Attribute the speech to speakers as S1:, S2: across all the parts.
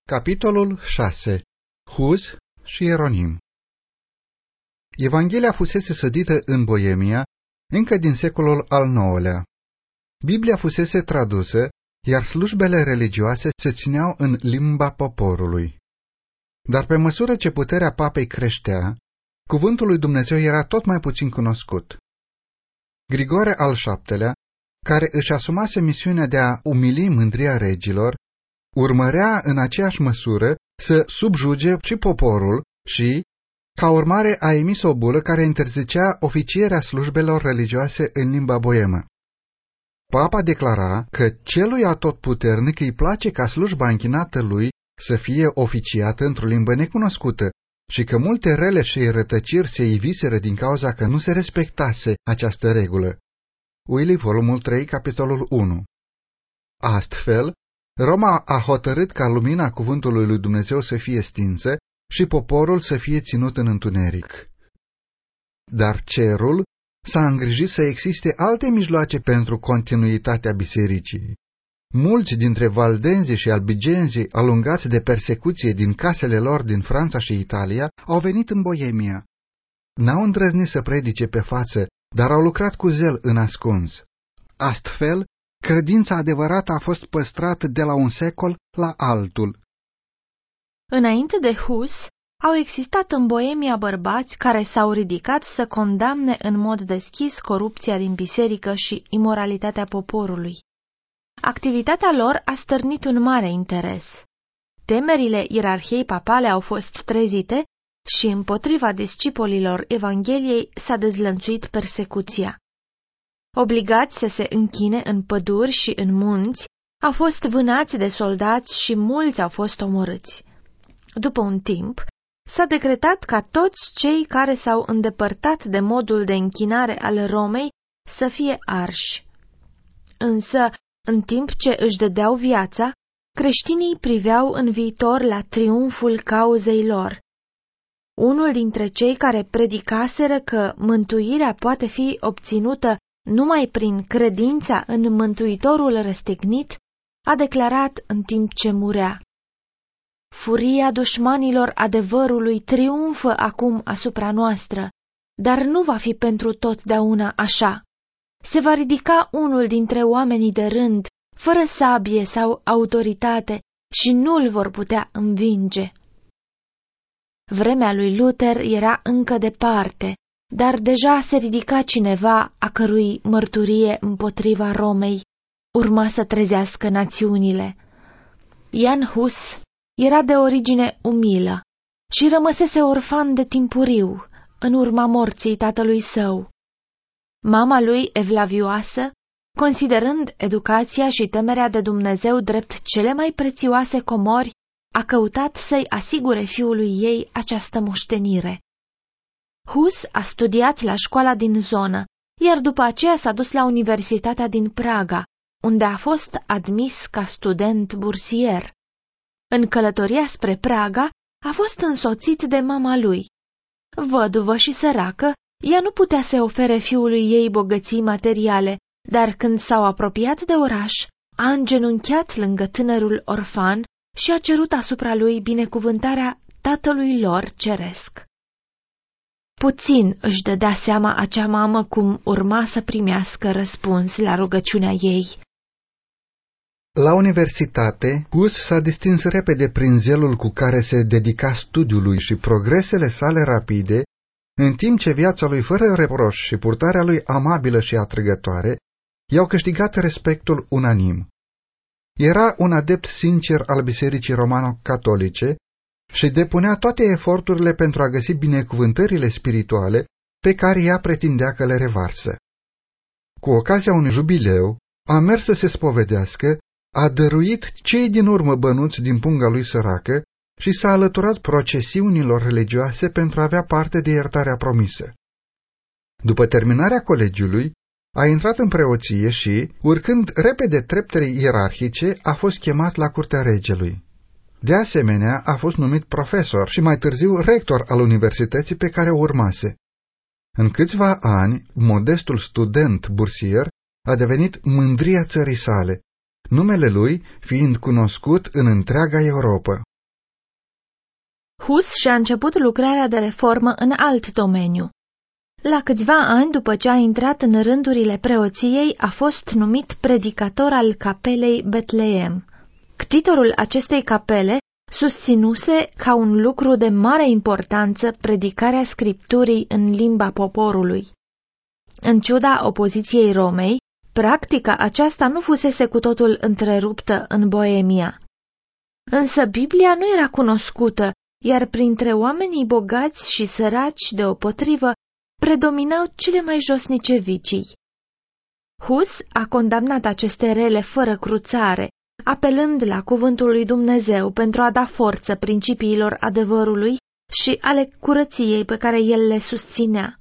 S1: Capitolul 6. Huz și Ieronim. Evanghelia fusese sădită în Boemia încă din secolul al IX-lea. Biblia fusese tradusă, iar slujbele religioase se țineau în limba poporului. Dar pe măsură ce puterea papei creștea, cuvântul lui Dumnezeu era tot mai puțin cunoscut. Grigore al VII-lea, care își asumase misiunea de a umili mândria regilor, urmărea în aceeași măsură să subjuge și poporul și, ca urmare, a emis o bulă care interzicea oficierea slujbelor religioase în limba boemă. Papa declara că celui atotputernic îi place ca slujba închinată lui să fie oficiată într-o limbă necunoscută și că multe rele și rătăciri se iviseră din cauza că nu se respectase această regulă. Willi, volumul 3, capitolul 1. Astfel, Roma a hotărât ca lumina cuvântului lui Dumnezeu să fie stinsă și poporul să fie ținut în întuneric. Dar cerul s-a îngrijit să existe alte mijloace pentru continuitatea bisericii. Mulți dintre valdenzii și albigenzii, alungați de persecuție din casele lor din Franța și Italia, au venit în Boemia. N-au îndrăznit să predice pe față, dar au lucrat cu zel în ascuns. Astfel, credința adevărată a fost păstrată de la un secol la altul.
S2: Înainte de Hus, au existat în Boemia bărbați care s-au ridicat să condamne în mod deschis corupția din biserică și imoralitatea poporului. Activitatea lor a stârnit un mare interes. Temerile ierarhiei papale au fost trezite și împotriva discipolilor Evangheliei s-a dezlănțuit persecuția. Obligați să se închine în păduri și în munți, au fost vânați de soldați și mulți au fost omorâți. După un timp, s-a decretat ca toți cei care s-au îndepărtat de modul de închinare al Romei să fie arși. Însă, în timp ce își dădeau viața, creștinii priveau în viitor la triumful cauzei lor. Unul dintre cei care predicaseră că mântuirea poate fi obținută numai prin credința în Mântuitorul răstignit, a declarat în timp ce murea: "Furia dușmanilor adevărului triumfă acum asupra noastră, dar nu va fi pentru totdeauna așa. Se va ridica unul dintre oamenii de rând, fără sabie sau autoritate, și nu-l vor putea învinge." Vremea lui Luther era încă departe, dar deja se ridica cineva a cărui mărturie împotriva Romei urma să trezească națiunile. Jan Hus era de origine umilă și rămăsese orfan de timpuriu în urma morții tatălui său. Mama lui, evlavioasă, considerând educația și temerea de Dumnezeu drept cele mai prețioase comori, a căutat să-i asigure fiului ei această moștenire. Hus a studiat la școala din zonă, iar după aceea s-a dus la Universitatea din Praga, unde a fost admis ca student bursier. În călătoria spre Praga a fost însoțit de mama lui. Văduvă și săracă, ea nu putea să ofere fiului ei bogății materiale, dar când s-au apropiat de oraș, a îngenunchiat lângă tânărul orfan și a cerut asupra lui binecuvântarea tatălui lor ceresc. Puțin își dădea seama acea mamă cum urma să primească răspuns la rugăciunea ei.
S1: La universitate, Hus s-a distins repede prin zelul cu care se dedica studiului și progresele sale rapide, în timp ce viața lui fără reproș și purtarea lui amabilă și atrăgătoare i-au câștigat respectul unanim. Era un adept sincer al Bisericii Romano-Catolice și depunea toate eforturile pentru a găsi binecuvântările spirituale pe care ea pretindea că le revarsă. Cu ocazia unui jubileu, a mers să se spovedească, a dăruit cei din urmă bănuți din punga lui săracă și s-a alăturat procesiunilor religioase pentru a avea parte de iertarea promisă. După terminarea colegiului, a intrat în preoție și, urcând repede treptele ierarhice, a fost chemat la curtea regelui. De asemenea, a fost numit profesor și mai târziu rector al universității pe care o urmase. În câțiva ani, modestul student bursier a devenit mândria țării sale, numele lui fiind cunoscut în întreaga Europă.
S2: Hus și-a început lucrarea de reformă în alt domeniu. La câțiva ani după ce a intrat în rândurile preoției, a fost numit predicator al capelei Betleem. Ctitorul acestei capele susținuse ca un lucru de mare importanță predicarea Scripturii în limba poporului. În ciuda opoziției Romei, practica aceasta nu fusese cu totul întreruptă în Boemia. Însă Biblia nu era cunoscută, iar printre oamenii bogați și săraci deopotrivă predominau cele mai josnice vicii. Hus a condamnat aceste rele fără cruțare, apelând la cuvântul lui Dumnezeu pentru a da forță principiilor adevărului și ale curăției pe care el le susținea.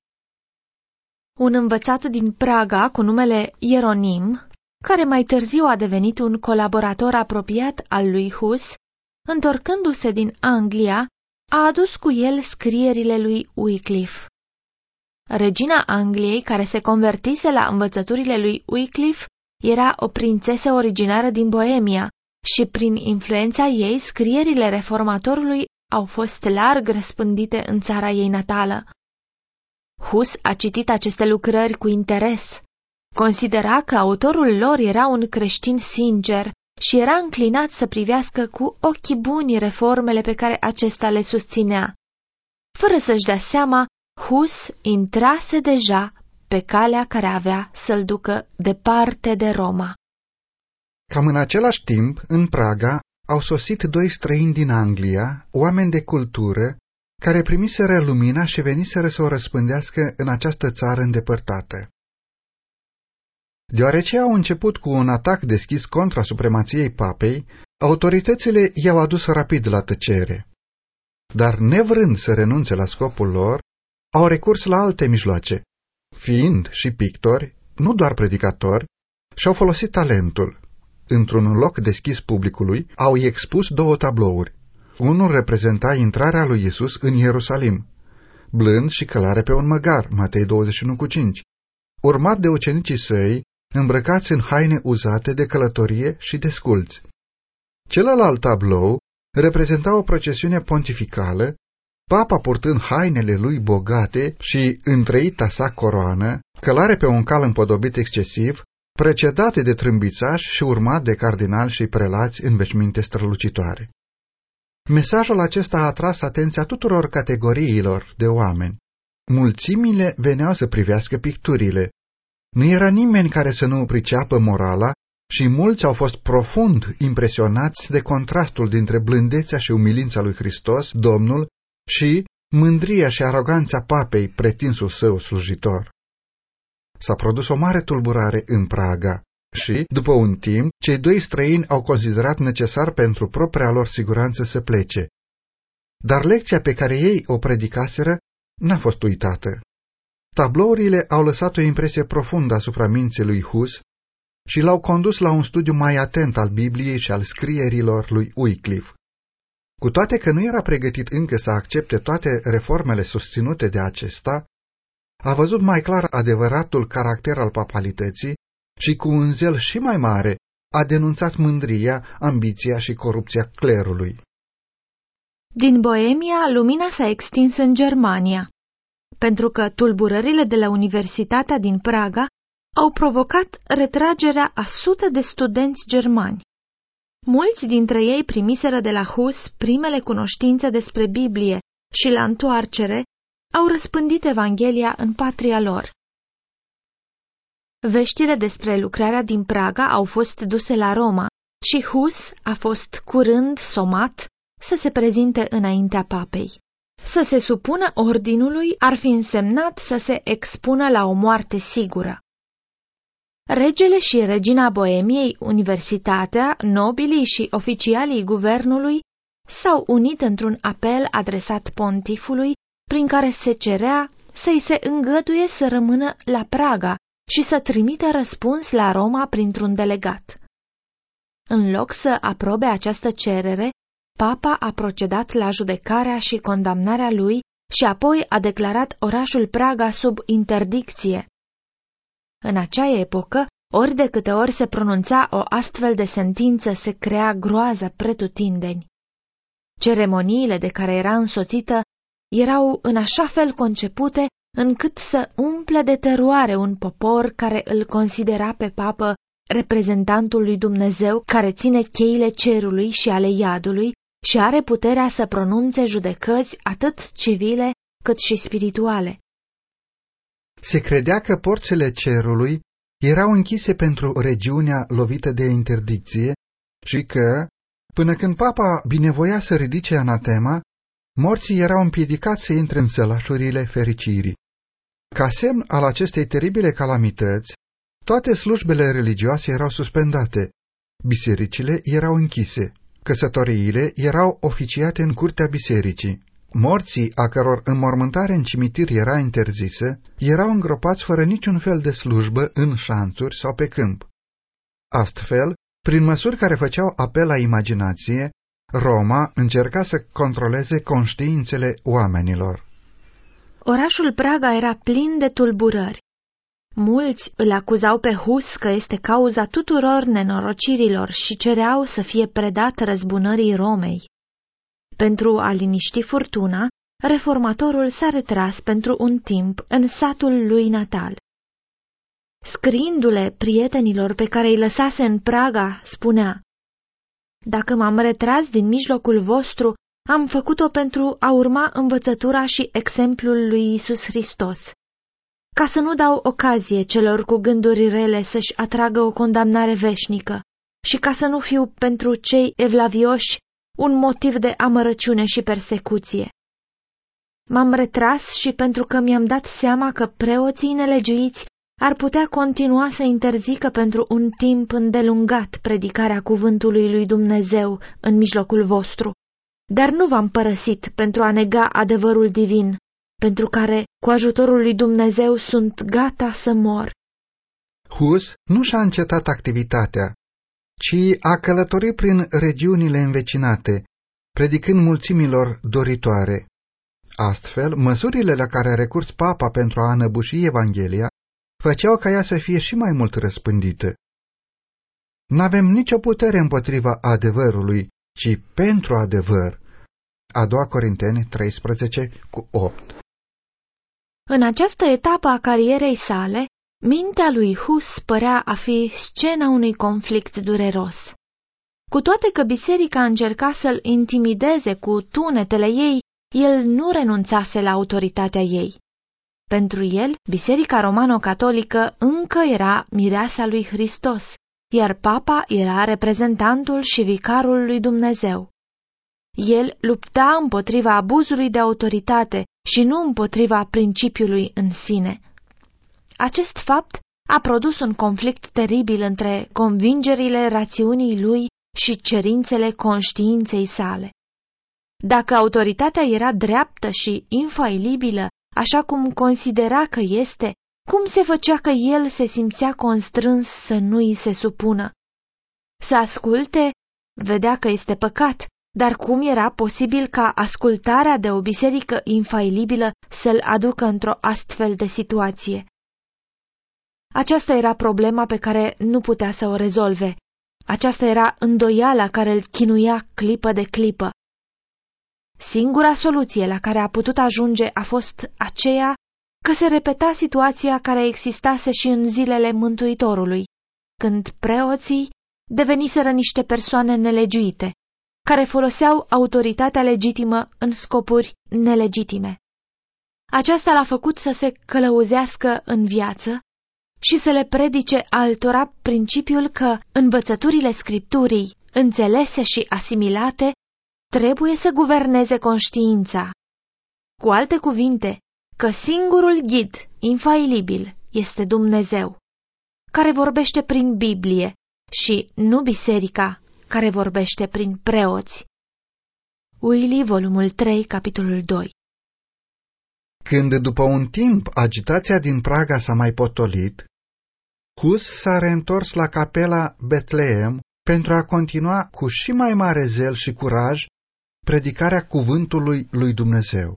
S2: Un învățat din Praga cu numele Ieronim, care mai târziu a devenit un colaborator apropiat al lui Hus, întorcându-se din Anglia, a adus cu el scrierile lui Wycliffe. Regina Angliei, care se convertise la învățăturile lui Wycliffe, era o prințesă originară din Boemia și prin influența ei scrierile reformatorului au fost larg răspândite în țara ei natală. Hus a citit aceste lucrări cu interes. Considera că autorul lor era un creștin sincer și era înclinat să privească cu ochii buni reformele pe care acesta le susținea. Fără să-și dea seama, Hus intrase deja pe calea care avea să-l ducă departe de Roma.
S1: Cam în același timp, în Praga, au sosit doi străini din Anglia, oameni de cultură, care primiseră lumina și veniseră să o răspândească în această țară îndepărtată. Deoarece au început cu un atac deschis contra supremației papei, autoritățile i-au adus rapid la tăcere. Dar nevrând să renunțe la scopul lor, au recurs la alte mijloace. Fiind și pictori, nu doar predicatori, și-au folosit talentul. Într-un loc deschis publicului, au expus două tablouri. Unul reprezenta intrarea lui Iisus în Ierusalim, blând și călare pe un măgar, Matei 21,5, urmat de ucenicii săi, îmbrăcați în haine uzate de călătorie și de sculți. Celălalt tablou reprezenta o procesiune pontificală, papa purtând hainele lui bogate și întreita sa coroană, călare pe un cal împodobit excesiv, precedate de trâmbițași și urmat de cardinali și prelați în veșminte strălucitoare. Mesajul acesta a atras atenția tuturor categoriilor de oameni. Mulțimile veneau să privească picturile. Nu era nimeni care să nu priceapă morala și mulți au fost profund impresionați de contrastul dintre blândețea și umilința lui Hristos, Domnul, și mândria și aroganța papei, pretinsul său slujitor. S-a produs o mare tulburare în Praga și, după un timp, cei doi străini au considerat necesar pentru propria lor siguranță să plece. Dar lecția pe care ei o predicaseră n-a fost uitată. Tablourile au lăsat o impresie profundă asupra minții lui Hus și l-au condus la un studiu mai atent al Bibliei și al scrierilor lui Wycliffe. Cu toate că nu era pregătit încă să accepte toate reformele susținute de acesta, a văzut mai clar adevăratul caracter al papalității și cu un zel și mai mare a denunțat mândria, ambiția și corupția clerului.
S2: Din Boemia, lumina s-a extins în Germania, pentru că tulburările de la Universitatea din Praga au provocat retragerea a sute de studenți germani. Mulți dintre ei primiseră de la Hus primele cunoștințe despre Biblie și la întoarcere au răspândit Evanghelia în patria lor. Veștile despre lucrarea din Praga au fost duse la Roma și Hus a fost curând somat să se prezinte înaintea papei. Să se supună ordinului ar fi însemnat să se expună la o moarte sigură. Regele și regina Boemiei, universitatea, nobilii și oficialii guvernului s-au unit într-un apel adresat pontifului prin care se cerea să-i se îngăduie să rămână la Praga și să trimită răspuns la Roma printr-un delegat. În loc să aprobe această cerere, papa a procedat la judecarea și condamnarea lui și apoi a declarat orașul Praga sub interdicție. În acea epocă, ori de câte ori se pronunța o astfel de sentință, se crea groază pretutindeni. Ceremoniile de care era însoțită erau în așa fel concepute încât să umple de teroare un popor care îl considera pe papă reprezentantul lui Dumnezeu, care ține cheile cerului și ale iadului și are puterea să pronunțe judecăți atât civile cât și spirituale.
S1: Se credea că porțile cerului erau închise pentru regiunea lovită de interdicție și că, până când papa binevoia să ridice anatema, morții erau împiedicați să intre în sălașurile fericirii. Ca semn al acestei teribile calamități, toate slujbele religioase erau suspendate, bisericile erau închise, căsătoriile erau oficiate în curtea bisericii. Morții, a căror înmormântare în cimitir era interzisă, erau îngropați fără niciun fel de slujbă în șanțuri sau pe câmp. Astfel, prin măsuri care făceau apel la imaginație, Roma încerca să controleze conștiințele oamenilor.
S2: Orașul Praga era plin de tulburări. Mulți îl acuzau pe Hus că este cauza tuturor nenorocirilor și cereau să fie predat răzbunării Romei. Pentru a liniști furtuna, reformatorul s-a retras pentru un timp în satul lui natal. Scriindu-le prietenilor pe care îi lăsase în Praga, spunea: „Dacă m-am retras din mijlocul vostru, am făcut-o pentru a urma învățătura și exemplul lui Iisus Hristos, ca să nu dau ocazie celor cu gânduri rele să-și atragă o condamnare veșnică și ca să nu fiu pentru cei evlavioși un motiv de amărăciune și persecuție. M-am retras și pentru că mi-am dat seama că preoții nelegiuiți ar putea continua să interzică pentru un timp îndelungat predicarea cuvântului lui Dumnezeu în mijlocul vostru, dar nu v-am părăsit pentru a nega adevărul divin, pentru care, cu ajutorul lui Dumnezeu, sunt gata să mor.”
S1: Hus nu și-a încetat activitatea, ci a călătorit prin regiunile învecinate, predicând mulțimilor doritoare. Astfel, măsurile la care a recurs papa pentru a înăbuși Evanghelia făceau ca ea să fie și mai mult răspândită. N-avem nicio putere împotriva adevărului, ci pentru adevăr. A 2 Corinteni 13:8.
S2: În această etapă a carierei sale, mintea lui Hus părea a fi scena unui conflict dureros. Cu toate că biserica încerca să-l intimideze cu tunetele ei, el nu renunțase la autoritatea ei. Pentru el, biserica romano-catolică încă era mireasa lui Hristos, iar papa era reprezentantul și vicarul lui Dumnezeu. El lupta împotriva abuzului de autoritate și nu împotriva principiului în sine. Acest fapt a produs un conflict teribil între convingerile rațiunii lui și cerințele conștiinței sale. Dacă autoritatea era dreaptă și infailibilă, așa cum considera că este, cum se făcea că el se simțea constrâns să nu îi se supună? Să asculte, vedea că este păcat, dar cum era posibil ca ascultarea de o biserică infailibilă să-l aducă într-o astfel de situație? Aceasta era problema pe care nu putea să o rezolve. Aceasta era îndoiala care îl chinuia clipă de clipă. Singura soluție la care a putut ajunge a fost aceea că se repeta situația care existase și în zilele Mântuitorului, când preoții deveniseră niște persoane nelegiuite, care foloseau autoritatea legitimă în scopuri nelegitime. Aceasta l-a făcut să se călăuzească în viață și să le predice altora principiul că învățăturile Scripturii, înțelese și asimilate, trebuie să guverneze conștiința. Cu alte cuvinte, că singurul ghid infailibil este Dumnezeu, care vorbește prin Biblie și nu biserica, care vorbește prin preoți. Willy, volumul 3, capitolul 2.
S1: Când după un timp agitația din Praga s-a mai potolit, Hus s-a reîntors la capela Betleem pentru a continua cu și mai mare zel și curaj predicarea cuvântului lui Dumnezeu.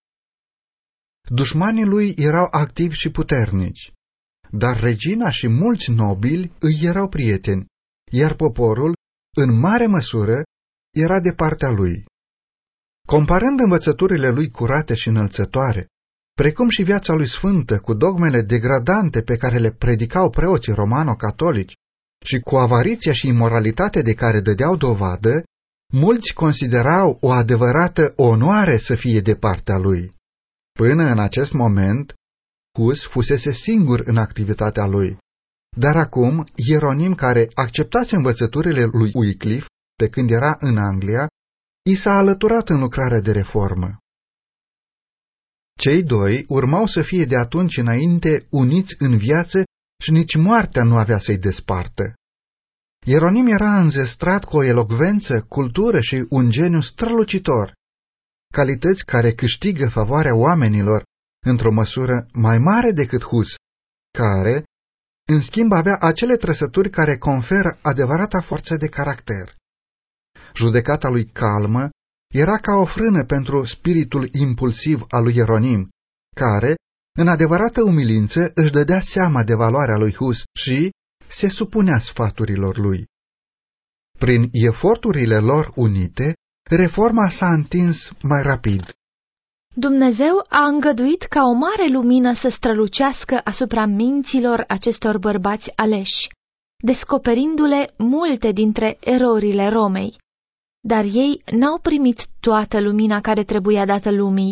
S1: Dușmanii lui erau activi și puternici, dar regina și mulți nobili îi erau prieteni, iar poporul, în mare măsură, era de partea lui. Comparând învățăturile lui curate și înălțătoare, precum și viața lui sfântă cu dogmele degradante pe care le predicau preoții romano-catolici și cu avariția și imoralitatea de care dădeau dovadă, mulți considerau o adevărată onoare să fie de partea lui. Până în acest moment, Hus fusese singur în activitatea lui, dar acum Ieronim, care acceptase învățăturile lui Wycliffe pe când era în Anglia, i s-a alăturat în lucrarea de reformă. Cei doi urmau să fie de atunci înainte uniți în viață și nici moartea nu avea să-i despartă. Ieronim era înzestrat cu o elocvență, cultură și un geniu strălucitor, calități care câștigă favoarea oamenilor într-o măsură mai mare decât Hus, care, în schimb, avea acele trăsături care conferă adevărata forță de caracter. Judecata lui calmă era ca o frână pentru spiritul impulsiv al lui Ieronim, care, în adevărată umilință, își dădea seama de valoarea lui Hus și se supunea sfaturilor lui. Prin eforturile lor unite, reforma s-a întins mai rapid.
S2: Dumnezeu a îngăduit ca o mare lumină să strălucească asupra minților acestor bărbați aleși, descoperindu-le multe dintre erorile Romei. Dar ei n-au primit toată lumina care trebuia dată lumii.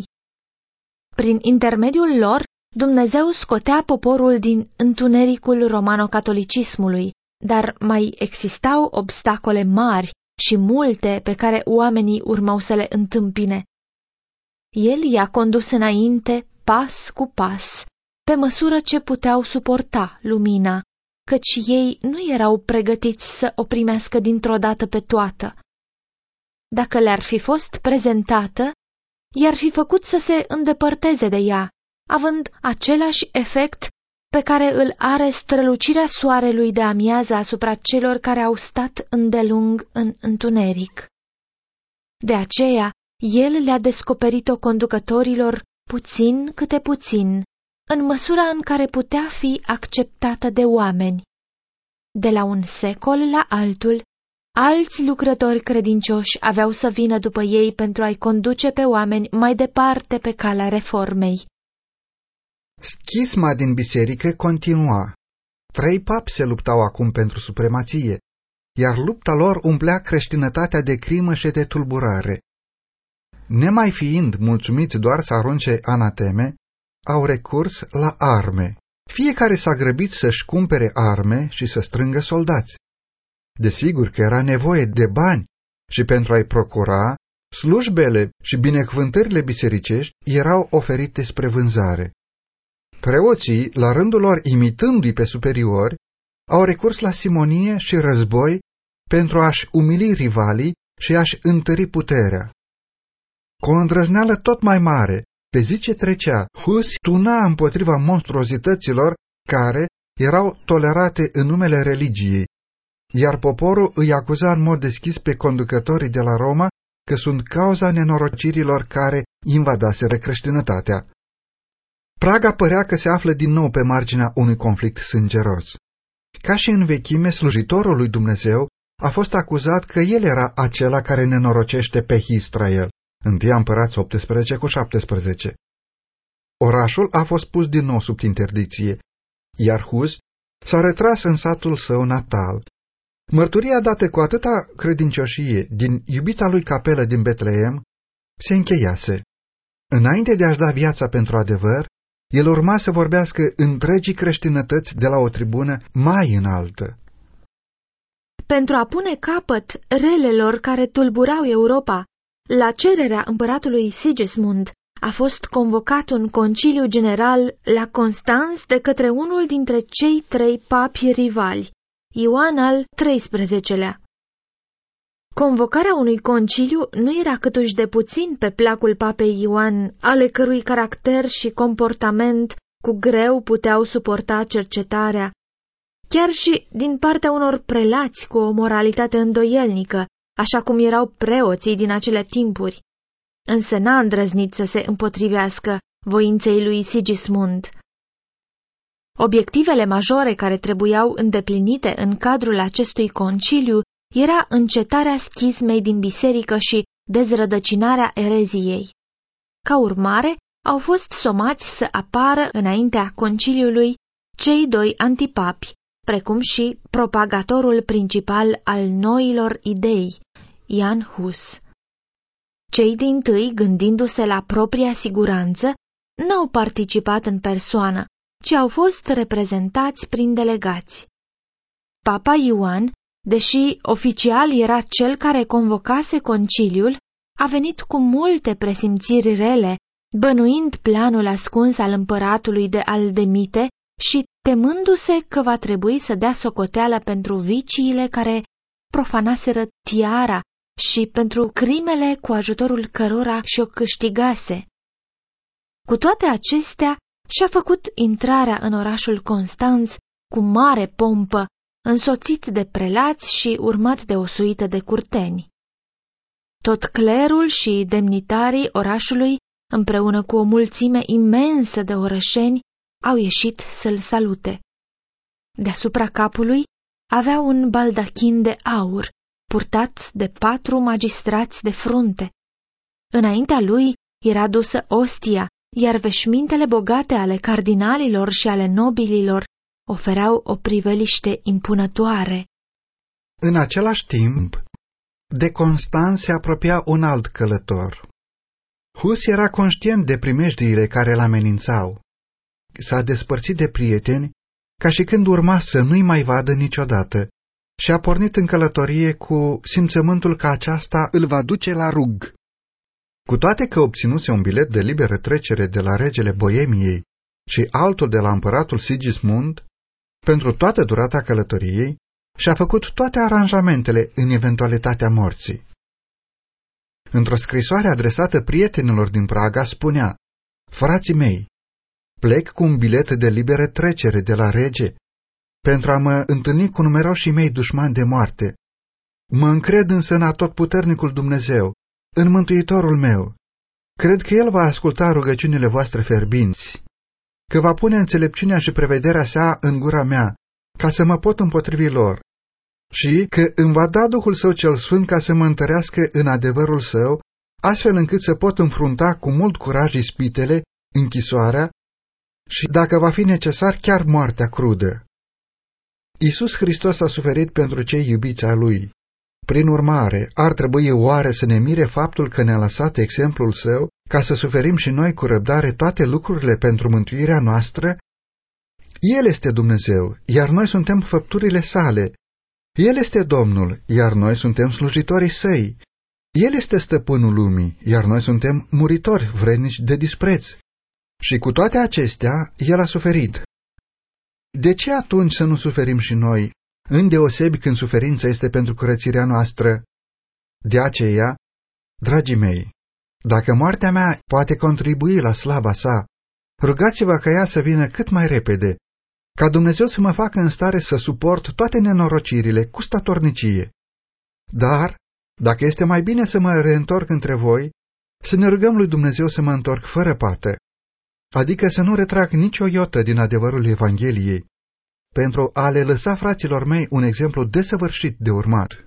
S2: Prin intermediul lor, Dumnezeu scotea poporul din întunericul romano-catolicismului, dar mai existau obstacole mari și multe pe care oamenii urmau să le întâmpine. El i-a condus înainte, pas cu pas, pe măsură ce puteau suporta lumina, căci ei nu erau pregătiți să o primească dintr-o dată pe toată. Dacă le-ar fi fost prezentată, i-ar fi făcut să se îndepărteze de ea, având același efect pe care îl are strălucirea soarelui de amiază asupra celor care au stat îndelung în întuneric. De aceea, el le-a descoperit-o conducătorilor puțin câte puțin, în măsura în care putea fi acceptată de oameni. De la un secol la altul, alți lucrători credincioși aveau să vină după ei pentru a-i conduce pe oameni mai departe pe calea reformei.
S1: Schisma din biserică continua. 3 papi se luptau acum pentru supremație, iar lupta lor umplea creștinătatea de crimă și de tulburare. Nemai fiind mulțumiți doar să arunce anateme, au recurs la arme. Fiecare s-a grăbit să-și cumpere arme și să strângă soldați. Desigur că era nevoie de bani și pentru a-i procura, slujbele și binecuvântările bisericești erau oferite spre vânzare. Preoții, la rândul lor imitându-i pe superiori, au recurs la simonie și război pentru a-și umili rivalii și a-și întări puterea. Cu o îndrăzneală tot mai mare, pe zi ce trecea, Hus tuna împotriva monstruozităților care erau tolerate în numele religiei, iar poporul îi acuza în mod deschis pe conducătorii de la Roma că sunt cauza nenorocirilor care invadaseră creștinătatea. Praga părea că se află din nou pe marginea unui conflict sângeros. Ca și în vechime, slujitorul lui Dumnezeu a fost acuzat că el era acela care nenorocește pe Israel. 1 Împărați 18:17. Orașul a fost pus din nou sub interdicție, iar Hus s-a retras în satul său natal. Mărturia dată cu atâta credincioșie din iubita lui capelă din Betleem se încheiase. Înainte de a-și da viața pentru adevăr, el urma să vorbească întregii creștinătăți de la o tribună mai înaltă.
S2: Pentru a pune capăt relelor care tulburau Europa, la cererea împăratului Sigismund a fost convocat un conciliu general la Constanț de către unul dintre cei 3 papi rivali, Ioan al XIII-lea. Convocarea unui conciliu nu era câtuși de puțin pe placul papei Ioan, ale cărui caracter și comportament cu greu puteau suporta cercetarea, chiar și din partea unor prelați cu o moralitate îndoielnică, așa cum erau preoții din acele timpuri. Însă n-a îndrăznit să se împotrivească voinței lui Sigismund. Obiectivele majore care trebuiau îndeplinite în cadrul acestui conciliu era încetarea schismei din biserică și dezrădăcinarea ereziei. Ca urmare, au fost somați să apară înaintea conciliului cei doi antipapi, precum și propagatorul principal al noilor idei, Jan Hus. Cei dintâi, gândindu-se la propria siguranță, n-au participat în persoană, ci au fost reprezentați prin delegați. Papa Ioan, deși oficial era cel care convocase conciliul, a venit cu multe presimțiri rele, bănuind planul ascuns al împăratului de Aldemite și temându-se că va trebui să dea socoteală pentru viciile care profanaseră tiara și pentru crimele cu ajutorul cărora și-o câștigase. Cu toate acestea, și-a făcut intrarea în orașul Constanț cu mare pompă, însoțit de prelați și urmat de o suită de curteni. Tot clerul și demnitarii orașului, împreună cu o mulțime imensă de orășeni, au ieșit să-l salute. Deasupra capului avea un baldachin de aur, purtat de 4 magistrați de frunte. Înaintea lui era dusă ostia, iar veșmintele bogate ale cardinalilor și ale nobililor ofereau o priveliște impunătoare.
S1: În același timp, de Constanț se apropia un alt călător. Hus era conștient de primejdiile care îl amenințau. S-a despărțit de prieteni, ca și când urma să nu-i mai vadă niciodată, și a pornit în călătorie cu simțământul că aceasta îl va duce la rug. Cu toate că obținuse un bilet de liberă trecere de la regele Boemiei și altul de la împăratul Sigismund, pentru toată durata călătoriei, și-a făcut toate aranjamentele în eventualitatea morții. Într-o scrisoare adresată prietenilor din Praga spunea: „Frații mei, plec cu un bilet de liberă trecere de la rege pentru a mă întâlni cu numeroșii mei dușmani de moarte. Mă încred însă în atotputernicul Dumnezeu, în Mântuitorul meu. Cred că El va asculta rugăciunile voastre fierbinți, că va pune înțelepciunea și prevederea sa în gura mea, ca să mă pot împotrivi lor, și că îmi va da Duhul Său cel Sfânt ca să mă întărească în adevărul Său, astfel încât să pot înfrunta cu mult curaj ispitele, închisoarea și, dacă va fi necesar, chiar moartea crudă. Iisus Hristos a suferit pentru cei iubiți ai Lui. Prin urmare, ar trebui oare să ne mire faptul că ne-a lăsat exemplul Său ca să suferim și noi cu răbdare toate lucrurile pentru mântuirea noastră? El este Dumnezeu, iar noi suntem făpturile Sale. El este Domnul, iar noi suntem slujitorii Săi. El este stăpânul lumii, iar noi suntem muritori, vrednici de dispreț. Și cu toate acestea, El a suferit. De ce atunci să nu suferim și noi, îndeosebi când suferința este pentru curățirea noastră? De aceea, dragii mei, dacă moartea mea poate contribui la slava sa, rugați-vă ca ea să vină cât mai repede, ca Dumnezeu să mă facă în stare să suport toate nenorocirile cu statornicie. Dar, dacă este mai bine să mă reîntorc între voi, să ne rugăm lui Dumnezeu să mă întorc fără pată, adică să nu retrag nicio iotă din adevărul Evangheliei, pentru a le lăsa fraților mei un exemplu desăvârșit de urmat.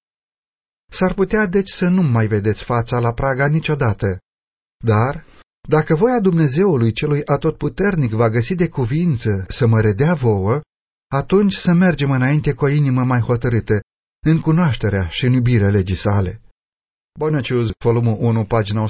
S1: S-ar putea deci să nu mai vedeți fața la Praga niciodată, dar, dacă voia Dumnezeului celui atotputernic va găsi de cuvință să mă redea vouă, atunci să mergem înainte cu o inimă mai hotărâtă, în cunoașterea și în iubirea legii sale. Boneciuz, volumul 1, pagina 147-148.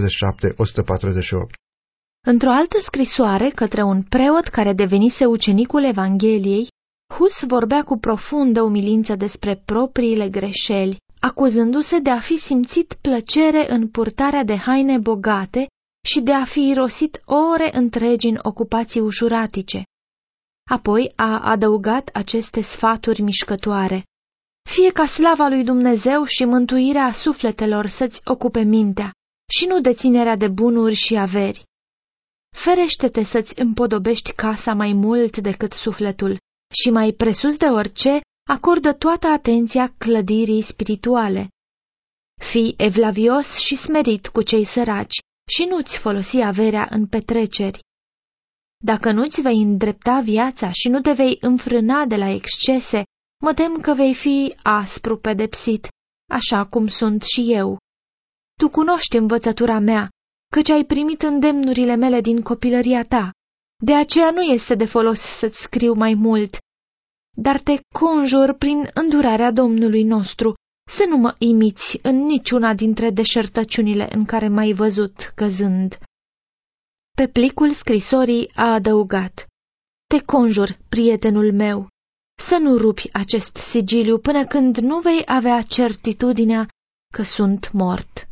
S2: Într-o altă scrisoare către un preot care devenise ucenicul Evangheliei, Hus vorbea cu profundă umilință despre propriile greșeli, acuzându-se de a fi simțit plăcere în purtarea de haine bogate și de a fi irosit ore întregi în ocupații ușuratice. Apoi a adăugat aceste sfaturi mișcătoare: „Fie ca slava lui Dumnezeu și mântuirea sufletelor să-ți ocupe mintea, și nu deținerea de bunuri și averi. Ferește-te să-ți împodobești casa mai mult decât sufletul și, mai presus de orice, acordă toată atenția clădirii spirituale. Fii evlavios și smerit cu cei săraci și nu-ți folosi averea în petreceri. Dacă nu-ți vei îndrepta viața și nu te vei înfrâna de la excese, mă tem că vei fi aspru pedepsit, așa cum sunt și eu. Tu cunoști învățătura mea, căci ai primit îndemnurile mele din copilăria ta. De aceea nu este de folos să-ți scriu mai mult, dar te conjur prin îndurarea Domnului nostru să nu mă imiți în niciuna dintre deșertăciunile în care m-ai văzut căzând. Pe plicul scrisorii a adăugat: Te conjur, prietenul meu, să nu rupi acest sigiliu până când nu vei avea certitudinea că sunt mort.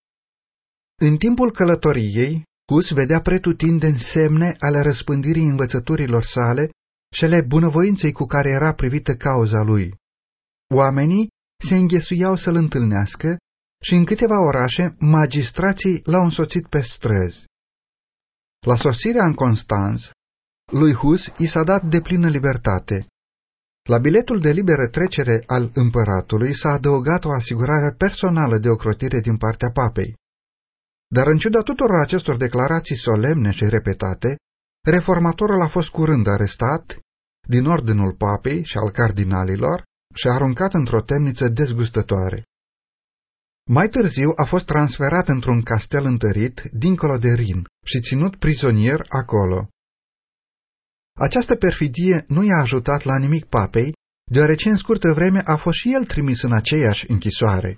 S1: În timpul călătoriei, Hus vedea pretutindeni semne ale răspândirii învățăturilor sale și ale bunăvoinței cu care era privită cauza lui. Oamenii se înghesuiau să-l întâlnească și în câteva orașe magistrații l-au însoțit pe străzi. La sosirea în Constanț, lui Hus i s-a dat deplină libertate. La biletul de liberă trecere al împăratului s-a adăugat o asigurare personală de ocrotire din partea papei. Dar în ciuda tuturor acestor declarații solemne și repetate, reformatorul a fost curând arestat din ordinul papei și al cardinalilor și aruncat într-o temniță dezgustătoare. Mai târziu a fost transferat într-un castel întărit dincolo de Rin și ținut prizonier acolo. Această perfidie nu i-a ajutat la nimic papei, deoarece în scurtă vreme a fost și el trimis în aceeași închisoare.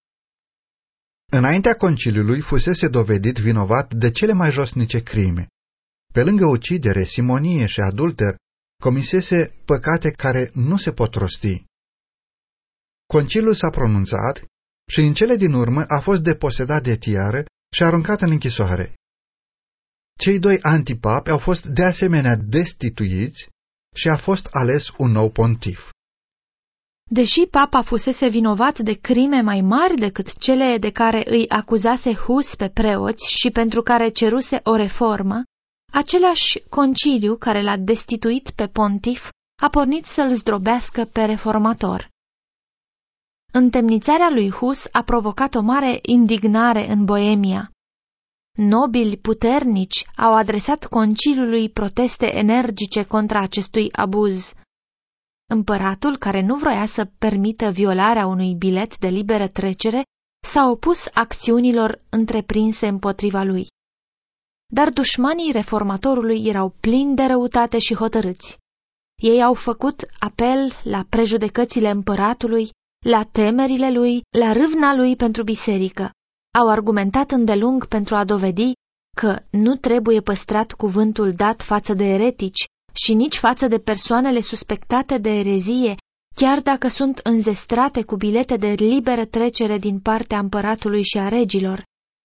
S1: Înaintea conciliului fusese dovedit vinovat de cele mai josnice crime. Pe lângă ucidere, simonie și adulter, comisese păcate care nu se pot rosti. Conciliul s-a pronunțat și în cele din urmă a fost deposedat de tiară și aruncat în închisoare. Cei doi antipapi au fost de asemenea destituiți și a fost ales un nou pontif.
S2: Deși papa fusese vinovat de crime mai mari decât cele de care îi acuzase Hus pe preoți și pentru care ceruse o reformă, același conciliu care l-a destituit pe pontif a pornit să-l zdrobească pe reformator. Întemnițarea lui Hus a provocat o mare indignare în Boemia. Nobili puternici au adresat conciliului proteste energice contra acestui abuz. Împăratul, care nu vroia să permită violarea unui bilet de liberă trecere, s-a opus acțiunilor întreprinse împotriva lui. Dar dușmanii reformatorului erau plini de răutate și hotărâți. Ei au făcut apel la prejudecățile împăratului, la temerile lui, la râvna lui pentru biserică. Au argumentat îndelung pentru a dovedi că nu trebuie păstrat cuvântul dat față de eretici și nici față de persoanele suspectate de erezie, chiar dacă sunt înzestrate cu bilete de liberă trecere din partea împăratului și a regilor.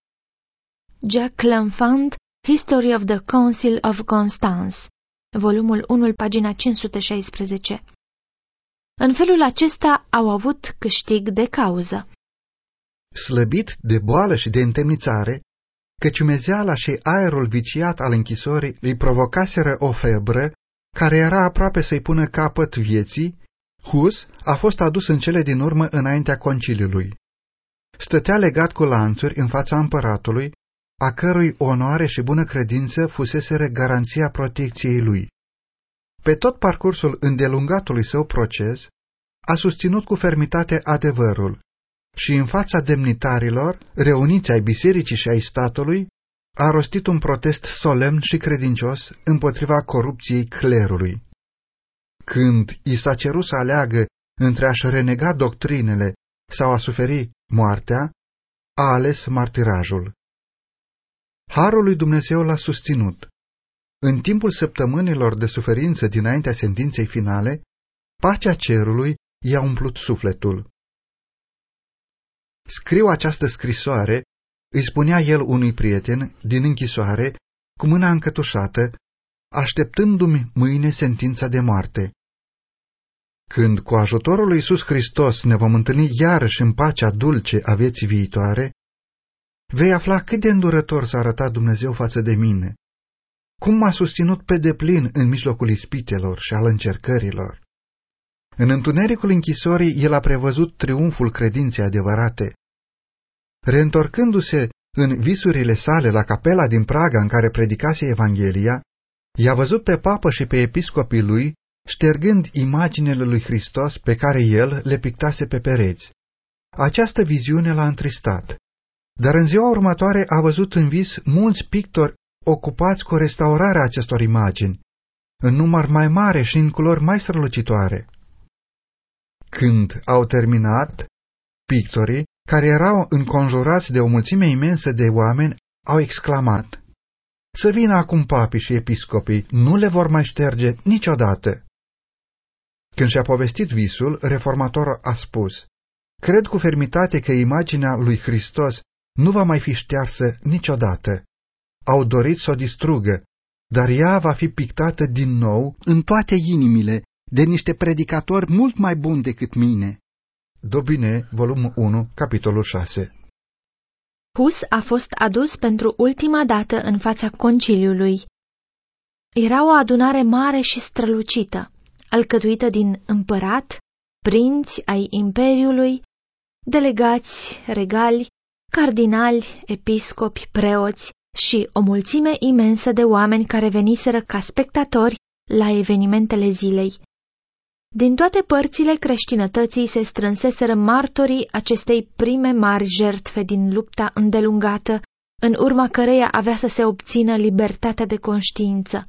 S2: Jacques L'Enfant, History of the Council of Constance, volumul 1, pagina 516. În felul acesta au avut câștig de cauză.
S1: Slăbit de boală și de întemnițare, căci umezeala și aerul viciat al închisorii îi provocaseră o febră care era aproape să-i pună capăt vieții, Hus a fost adus în cele din urmă înaintea conciliului. Stătea legat cu lanțuri în fața împăratului, a cărui onoare și bună credință fuseseră garanția protecției lui. Pe tot parcursul îndelungatului său proces, a susținut cu fermitate adevărul și în fața demnitarilor, reuniți ai bisericii și ai statului, a rostit un protest solemn și credincios împotriva corupției clerului. Când i s-a cerut să aleagă între a-și renega doctrinele sau a suferi moartea, a ales martirajul. Harul lui Dumnezeu l-a susținut. În timpul săptămânilor de suferință dinaintea sentinței finale, pacea cerului i-a umplut sufletul. Scriu această scrisoare, îi spunea el unui prieten din închisoare, cu mâna încătușată, așteptându-mi mâine sentința de moarte. Când cu ajutorul lui Iisus Hristos ne vom întâlni iarăși în pacea dulce a vieții viitoare, vei afla cât de îndurător s-a arătat Dumnezeu față de mine, cum m-a susținut pe deplin în mijlocul ispitelor și al încercărilor. În întunericul închisorii, el a prevăzut triumful credinței adevărate. Reîntorcându-se în visurile sale la capela din Praga în care predicase Evanghelia, i-a văzut pe papă și pe episcopii lui ștergând imaginele lui Hristos pe care el le pictase pe pereți. Această viziune l-a întristat. Dar în ziua următoare a văzut în vis mulți pictori ocupați cu restaurarea acestor imagini, în număr mai mare și în culori mai strălucitoare. Când au terminat, pictorii, care erau înconjurați de o mulțime imensă de oameni, au exclamat: „Să vină acum papii și episcopii, nu le vor mai șterge niciodată.” Când și-a povestit visul, reformatorul a spus: „Cred cu fermitate că imaginea lui Hristos nu va mai fi ștearsă niciodată. Au dorit să o distrugă, dar ea va fi pictată din nou în toate inimile de niște predicatori mult mai buni decât mine.” Daubigné, volumul 1, capitolul 6.
S2: Hus a fost adus pentru ultima dată în fața conciliului. Era o adunare mare și strălucită, alcătuită din împărat, prinți ai imperiului, delegați regali, cardinali, episcopi, preoți și o mulțime imensă de oameni care veniseră ca spectatori la evenimentele zilei. Din toate părțile creștinătății se strânseseră martorii acestei prime mari jertfe din lupta îndelungată, în urma căreia avea să se obțină libertatea de conștiință.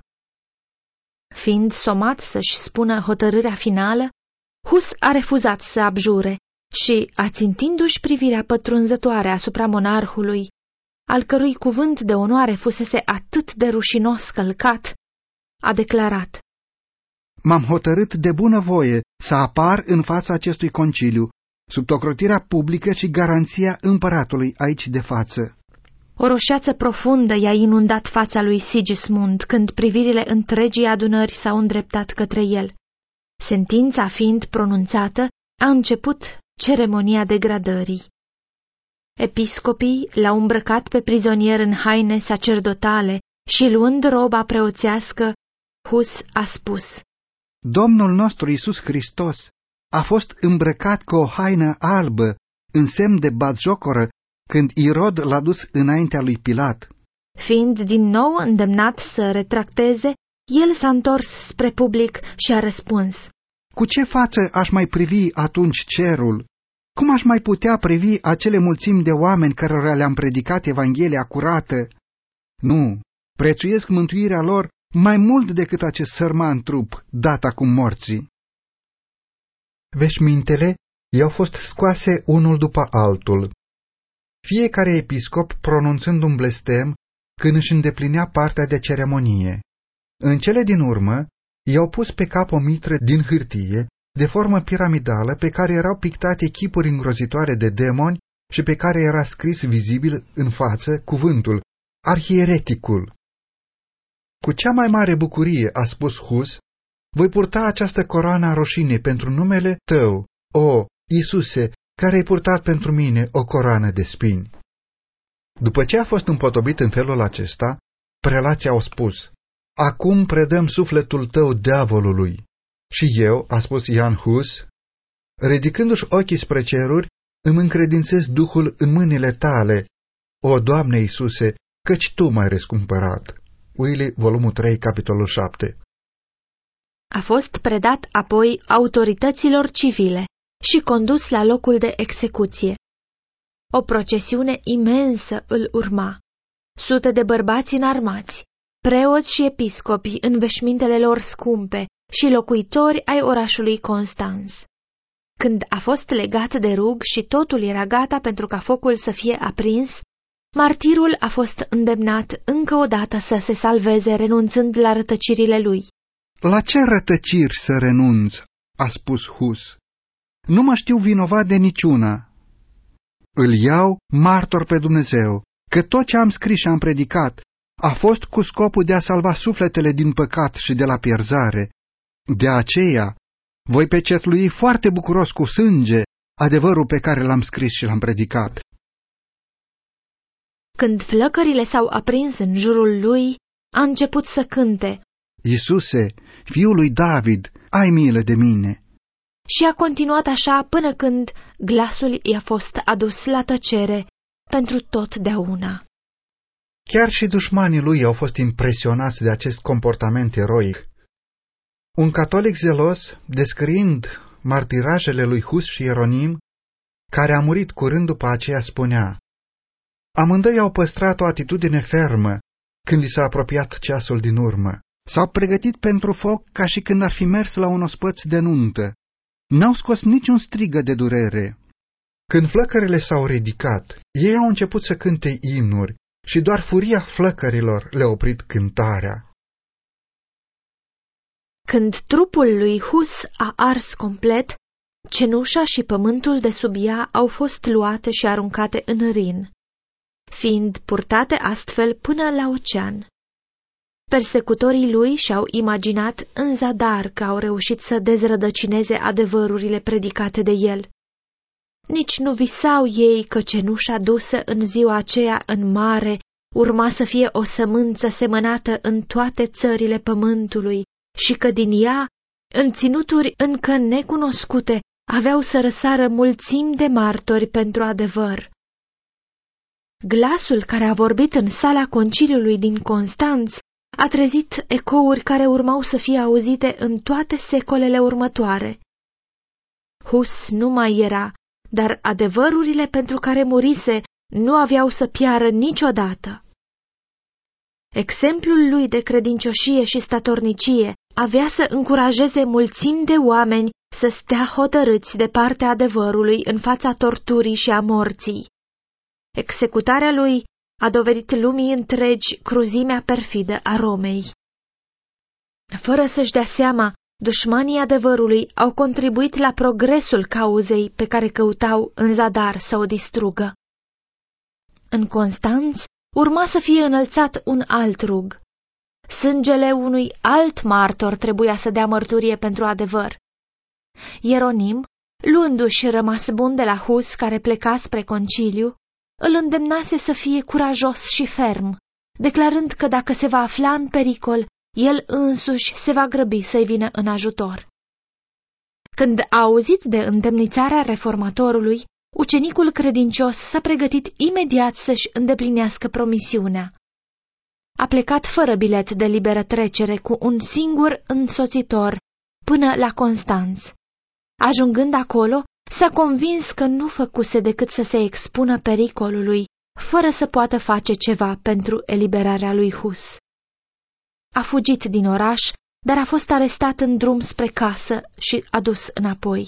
S2: Fiind somat să-și spună hotărârea finală, Hus a refuzat să abjure și, ațintindu-și privirea pătrunzătoare asupra monarhului, al cărui cuvânt de onoare fusese atât de rușinos călcat, a declarat:
S3: „M-am hotărât de bunăvoie să apar în fața acestui conciliu, sub ocrotirea publică și garanția împăratului aici de față.”
S2: O roșeață profundă i-a inundat fața lui Sigismund când privirile întregii adunări s-au îndreptat către el. Sentința fiind pronunțată, a început ceremonia degradării. Episcopii l-au îmbrăcat pe prizonier în haine sacerdotale și, luând roba preoțească, Hus a spus:
S3: „Domnul nostru Iisus Hristos a fost îmbrăcat cu o haină albă, în semn de batjocoră, când Irod l-a dus înaintea lui Pilat.”
S2: Fiind din nou îndemnat să retracteze, el s-a întors spre public și a răspuns:
S3: „Cu ce față aș mai privi atunci cerul? Cum aș mai putea privi acele mulțimi de oameni cărora le-am predicat Evanghelia curată? Nu, prețuiesc mântuirea lor mai mult decât acest sărman trup dat acum morții.”
S1: Veșmintele i-au fost scoase unul după altul, fiecare episcop pronunțând un blestem când își îndeplinea partea de ceremonie. În cele din urmă, i-au pus pe cap o mitră din hârtie, de formă piramidală, pe care erau pictate chipuri îngrozitoare de demoni și pe care era scris vizibil în față cuvântul arhiereticul. „Cu cea mai mare bucurie,” a spus Hus, „voi purta această coroană a rușinii pentru numele tău, o, Iisuse, care ai purtat pentru mine o coroană de spini.” După ce a fost împotobit în felul acesta, prelații au spus: „Acum predăm sufletul tău diavolului.” Și eu, a spus Jan Hus, ridicându-și ochii spre ceruri, îmi încredințez Duhul în mâinile tale, o, Doamne Iisuse, căci Tu m-ai răscumpărat. Willi, volumul 3, capitolul 7.
S2: A fost predat apoi autorităților civile și condus la locul de execuție. O procesiune imensă îl urma. Sute de bărbați înarmați, preoți și episcopi în veșmintele lor scumpe și locuitori ai orașului Constanț. Când a fost legat de rug și totul era gata pentru ca focul să fie aprins, martirul a fost îndemnat încă o dată să se salveze, renunțând la rătăcirile lui.
S3: „La ce rătăciri să renunț?” a spus Hus. „Nu mă știu vinovat de niciuna. Îl iau martor pe Dumnezeu că tot ce am scris și am predicat a fost cu scopul de a salva sufletele din păcat și de la pierzare. De aceea voi pecetlui foarte bucuros cu sânge adevărul pe care l-am scris și l-am predicat.”
S2: Când flăcările s-au aprins în jurul lui, a început să cânte:
S3: „Iisuse, Fiul lui David, ai milă de mine.”
S2: Și a continuat așa până când glasul i-a fost adus la tăcere pentru totdeauna.
S1: Chiar și dușmanii lui au fost impresionați de acest comportament eroic. Un catolic zelos, descriind martirajele lui Hus și Ieronim, care a murit curând după aceea, spunea:
S3: Amândoi au păstrat o atitudine fermă când li s-a apropiat ceasul din urmă. S-au pregătit pentru foc ca și când ar fi mers la un ospăț de nuntă. N-au scos niciun strigă de durere.
S1: Când flăcările s-au ridicat, ei au început să cânte imnuri și doar furia flăcărilor le-a oprit cântarea.
S2: Când trupul lui Hus a ars complet, cenușa și pământul de sub ea au fost luate și aruncate în Rin, fiind purtate astfel până la ocean. Persecutorii lui și-au imaginat în zadar că au reușit să dezrădăcineze adevărurile predicate de el. Nici nu visau ei că cenușa dusă în ziua aceea în mare urma să fie o sămânță semănată în toate țările pământului și că din ea, în ținuturi încă necunoscute, aveau să răsară mulțimi de martori pentru adevăr. Glasul care a vorbit în sala conciliului din Constanț a trezit ecouri care urmau să fie auzite în toate secolele următoare. Hus nu mai era, dar adevărurile pentru care murise nu aveau să piară niciodată. Exemplul lui de credincioșie și statornicie avea să încurajeze mulțimi de oameni să stea hotărâți de partea adevărului în fața torturii și a morții. Executarea lui a dovedit lumii întregi cruzimea perfidă a Romei. Fără să-și dea seama, dușmanii adevărului au contribuit la progresul cauzei pe care căutau în zadar să o distrugă. În Constanț urma să fie înălțat un alt rug. Sângele unui alt martor trebuia să dea mărturie pentru adevăr. Ieronim, luându-și rămas bun de la Hus care pleca spre conciliu, îl îndemnase să fie curajos și ferm, declarând că dacă se va afla în pericol, el însuși se va grăbi să-i vină în ajutor. Când a auzit de îndemnițarea reformatorului, ucenicul credincios s-a pregătit imediat să-și îndeplinească promisiunea. A plecat fără bilet de liberă trecere cu un singur însoțitor până la Constanț. Ajungând acolo, s-a convins că nu făcuse decât să se expună pericolului, fără să poată face ceva pentru eliberarea lui Hus. A fugit din oraș, dar a fost arestat în drum spre casă și adus înapoi.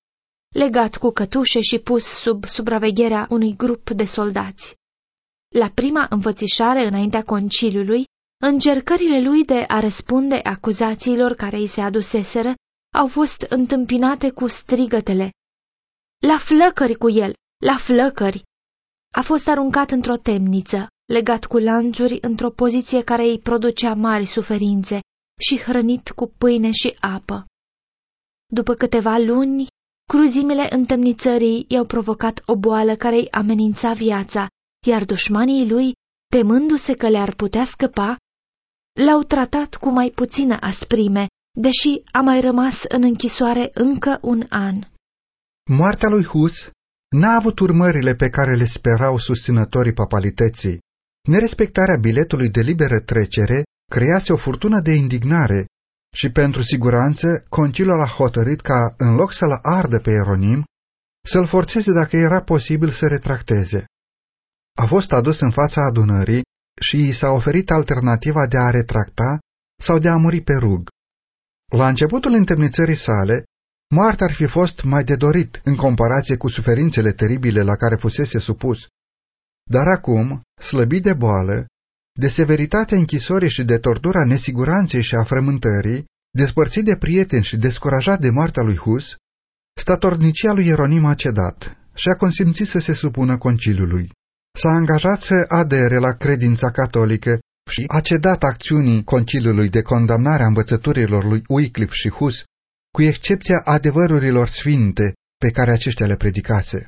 S2: Legat cu cătușe și pus sub supravegherea unui grup de soldați. La prima înfățișare înaintea conciliului, încercările lui de a răspunde acuzațiilor care îi se aduseseră au fost întâmpinate cu strigătele: "La flăcări cu el! La flăcări!" A fost aruncat într-o temniță, legat cu lanțuri într-o poziție care îi producea mari suferințe și hrănit cu pâine și apă. După câteva luni, cruzimile întemnițării i-au provocat o boală care îi amenința viața, iar dușmanii lui, temându-se că le-ar putea scăpa, l-au tratat cu mai puțină asprime, deși a mai rămas în închisoare încă un an.
S1: Moartea lui Hus n-a avut urmările pe care le sperau susținătorii papalității. Nerespectarea biletului de liberă trecere crease o furtună de indignare și, pentru siguranță, conciliul a hotărât ca, în loc să-l ardă pe Ieronim, să-l forțeze dacă era posibil să retracteze. A fost adus în fața adunării și i s-a oferit alternativa de a retracta sau de a muri pe rug. La începutul întemnițării sale, moartea ar fi fost mai de dorit în comparație cu suferințele teribile la care fusese supus. Dar acum, slăbit de boală, de severitatea închisorii și de tortura nesiguranței și a frământării, despărțit de prieteni și descurajat de moartea lui Hus, statornicia lui Ieronim a cedat și a consimțit să se supună conciliului. S-a angajat să adere la credința catolică și a cedat acțiunii conciliului de condamnare a învățăturilor lui Wycliffe și Hus, cu excepția adevărurilor sfinte pe care aceștia le predicase.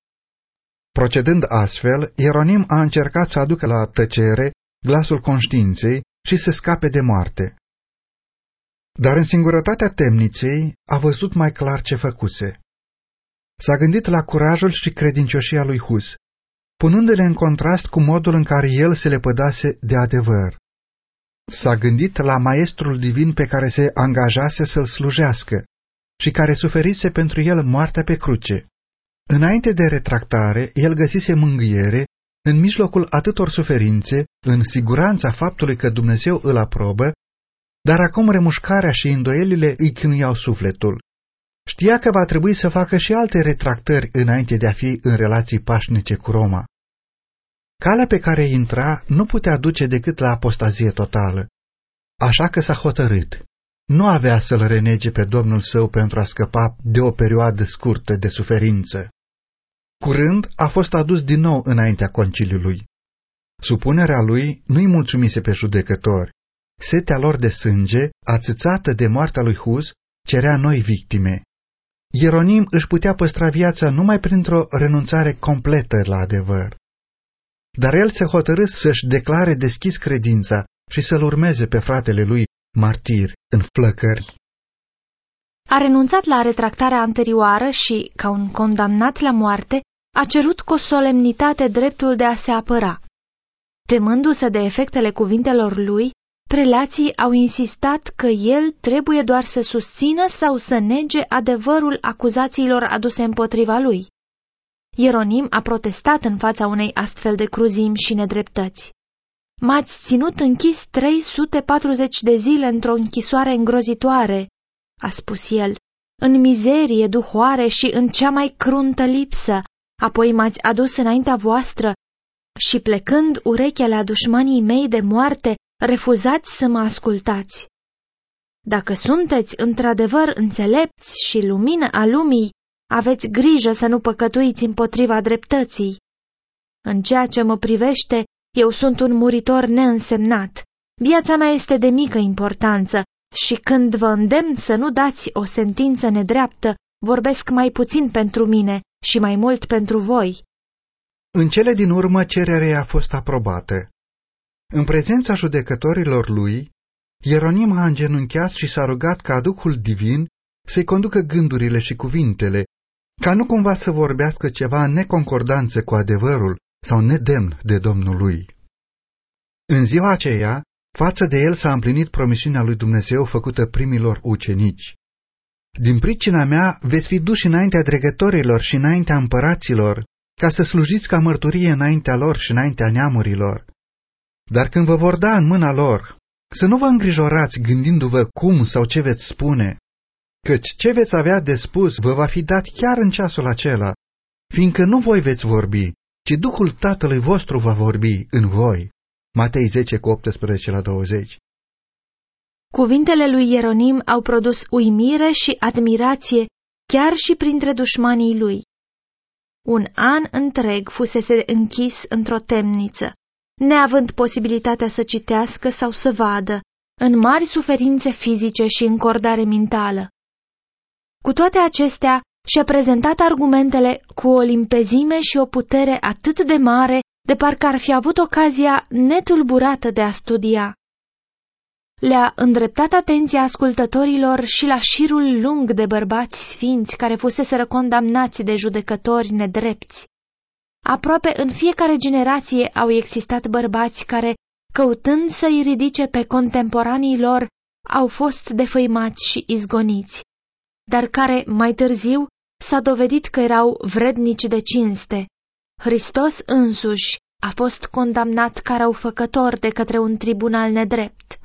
S1: Procedând astfel, Ieronim a încercat să aducă la tăcere glasul conștiinței și să scape de moarte. Dar în singurătatea temniței a văzut mai clar ce făcuse. S-a gândit la curajul și credincioșia lui Hus, punându-le în contrast cu modul în care el se lepădase de adevăr. S-a gândit la maestrul divin pe care se angajase să-l slujească și care suferise pentru el moartea pe cruce. Înainte de retractare, el găsise mângâiere în mijlocul atâtor suferințe, în siguranța faptului că Dumnezeu îl aprobă, dar acum remușcarea și îndoielile îi chinuiau sufletul. Știa că va trebui să facă și alte retractări înainte de a fi în relații pașnice cu Roma. Calea pe care intra nu putea duce decât la apostazie totală, așa că s-a hotărât. Nu avea să-l renege pe Domnul său pentru a scăpa de o perioadă scurtă de suferință. Curând a fost adus din nou înaintea conciliului. Supunerea lui nu-i mulțumise pe judecători. Setea lor de sânge, ațățată de moartea lui Hus, cerea noi victime. Ieronim își putea păstra viața numai printr-o renunțare completă la adevăr. Dar el se hotărâ să-și declare deschis credința și să-l urmeze pe fratele lui martir în flăcări.
S2: A renunțat la retractarea anterioară și, ca un condamnat la moarte, a cerut cu solemnitate dreptul de a se apăra. Temându-se de efectele cuvintelor lui, prelații au insistat că el trebuie doar să susțină sau să nege adevărul acuzațiilor aduse împotriva lui. Ieronim a protestat în fața unei astfel de cruzimi și nedreptăți. M-ați ținut închis 340 de zile într-o închisoare îngrozitoare, a spus el, în mizerie duhoare și în cea mai cruntă lipsă, apoi m-ați adus înaintea voastră și plecând urechea la dușmanii mei de moarte, refuzați să mă ascultați. Dacă sunteți într-adevăr înțelepți și lumină a lumii, aveți grijă să nu păcătuiți împotriva dreptății. În ceea ce mă privește, eu sunt un muritor neînsemnat. Viața mea este de mică importanță și când vă îndemn să nu dați o sentință nedreaptă, vorbesc mai puțin pentru mine și mai mult pentru voi.
S1: În cele din urmă, cererea a fost aprobată. În prezența judecătorilor lui, Ieronim a îngenunchiat și s-a rugat ca Duhul Divin să-i conducă gândurile și cuvintele, ca nu cumva să vorbească ceva în neconcordanță cu adevărul sau nedemn de Domnul lui. În ziua aceea, față de el s-a împlinit promisiunea lui Dumnezeu făcută primilor ucenici. Din pricina mea veți fi duși înaintea dregătorilor și înaintea împăraților, ca să slujiți ca mărturie înaintea lor și înaintea neamurilor. Dar când vă vor da în mâna lor, să nu vă îngrijorați gândindu-vă cum sau ce veți spune, căci ce veți avea de spus vă va fi dat chiar în ceasul acela, fiindcă nu voi veți vorbi, ci Duhul Tatălui vostru va vorbi în voi. Matei 10:18-20.
S2: Cuvintele lui Ieronim au produs uimire și admirație chiar și printre dușmanii lui. Un an întreg fusese închis într-o temniță, neavând posibilitatea să citească sau să vadă, în mari suferințe fizice și încordare mentală. Cu toate acestea, și-a prezentat argumentele cu o limpezime și o putere atât de mare, de parcă ar fi avut ocazia netulburată de a studia. Le-a îndreptat atenția ascultătorilor și la șirul lung de bărbați sfinți care fuseseră condamnați de judecători nedrepți. Aproape în fiecare generație au existat bărbați care, căutând să-i ridice pe contemporanii lor, au fost defăimați și izgoniți, dar care, mai târziu, s-a dovedit că erau vrednici de cinste. Hristos însuși a fost condamnat ca răufăcător de către un tribunal nedrept.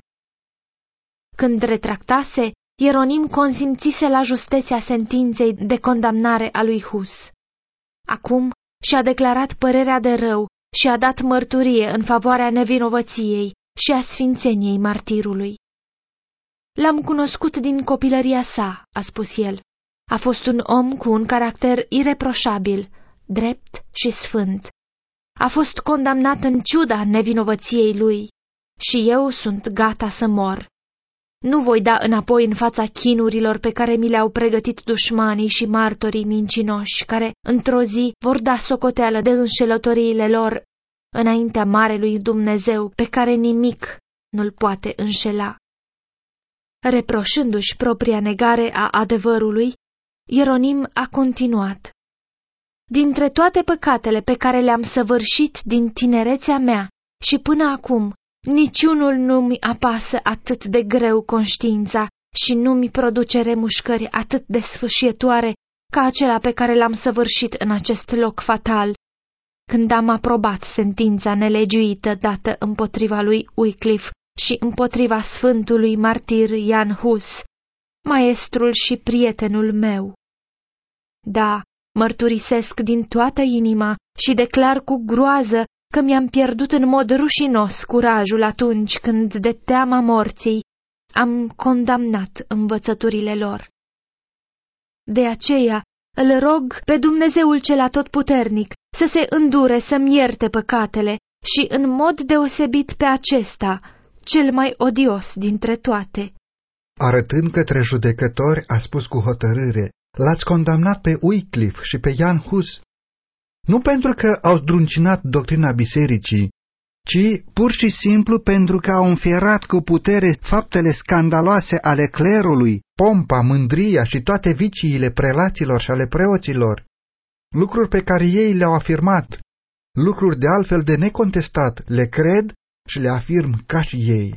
S2: Când retractase, Ieronim consimțise la justețea sentinței de condamnare a lui Hus. Acum și-a declarat părerea de rău și a dat mărturie în favoarea nevinovăției și a sfințeniei martirului. L-am cunoscut din copilăria sa, a spus el. A fost un om cu un caracter ireproșabil, drept și sfânt. A fost condamnat în ciuda nevinovăției lui și eu sunt gata să mor. Nu voi da înapoi în fața chinurilor pe care mi le-au pregătit dușmanii și martorii mincinoși, care într-o zi vor da socoteală de înșelătoriile lor înaintea marelui Dumnezeu pe care nimic nu-l poate înșela. Reproșându-și propria negare a adevărului, Ieronim a continuat. Dintre toate păcatele pe care le-am săvârșit din tinerețea mea și până acum, niciunul nu-mi apasă atât de greu conștiința și nu-mi produce remușcări atât de sfâșietoare ca acela pe care l-am săvârșit în acest loc fatal, când am aprobat sentința nelegiuită dată împotriva lui Wycliffe și împotriva sfântului martir Jan Hus, maestrul și prietenul meu. Da, mărturisesc din toată inima și declar cu groază că mi-am pierdut în mod rușinos curajul atunci când, de teama morții, am condamnat învățăturile lor. De aceea îl rog pe Dumnezeul cel atotputernic să se îndure să-mi ierte păcatele și în mod deosebit pe acesta, cel mai odios dintre toate.
S1: Arătând către judecători, a spus cu hotărâre: l-ați condamnat pe Wycliffe și pe Jan Hus, nu pentru că au zdruncinat doctrina bisericii, ci pur și simplu pentru că au înfierat cu putere faptele scandaloase ale clerului, pompa, mândria și toate viciile prelaților și ale preoților, lucruri pe care ei le-au afirmat, lucruri de altfel de necontestat, le cred și le afirm ca și ei.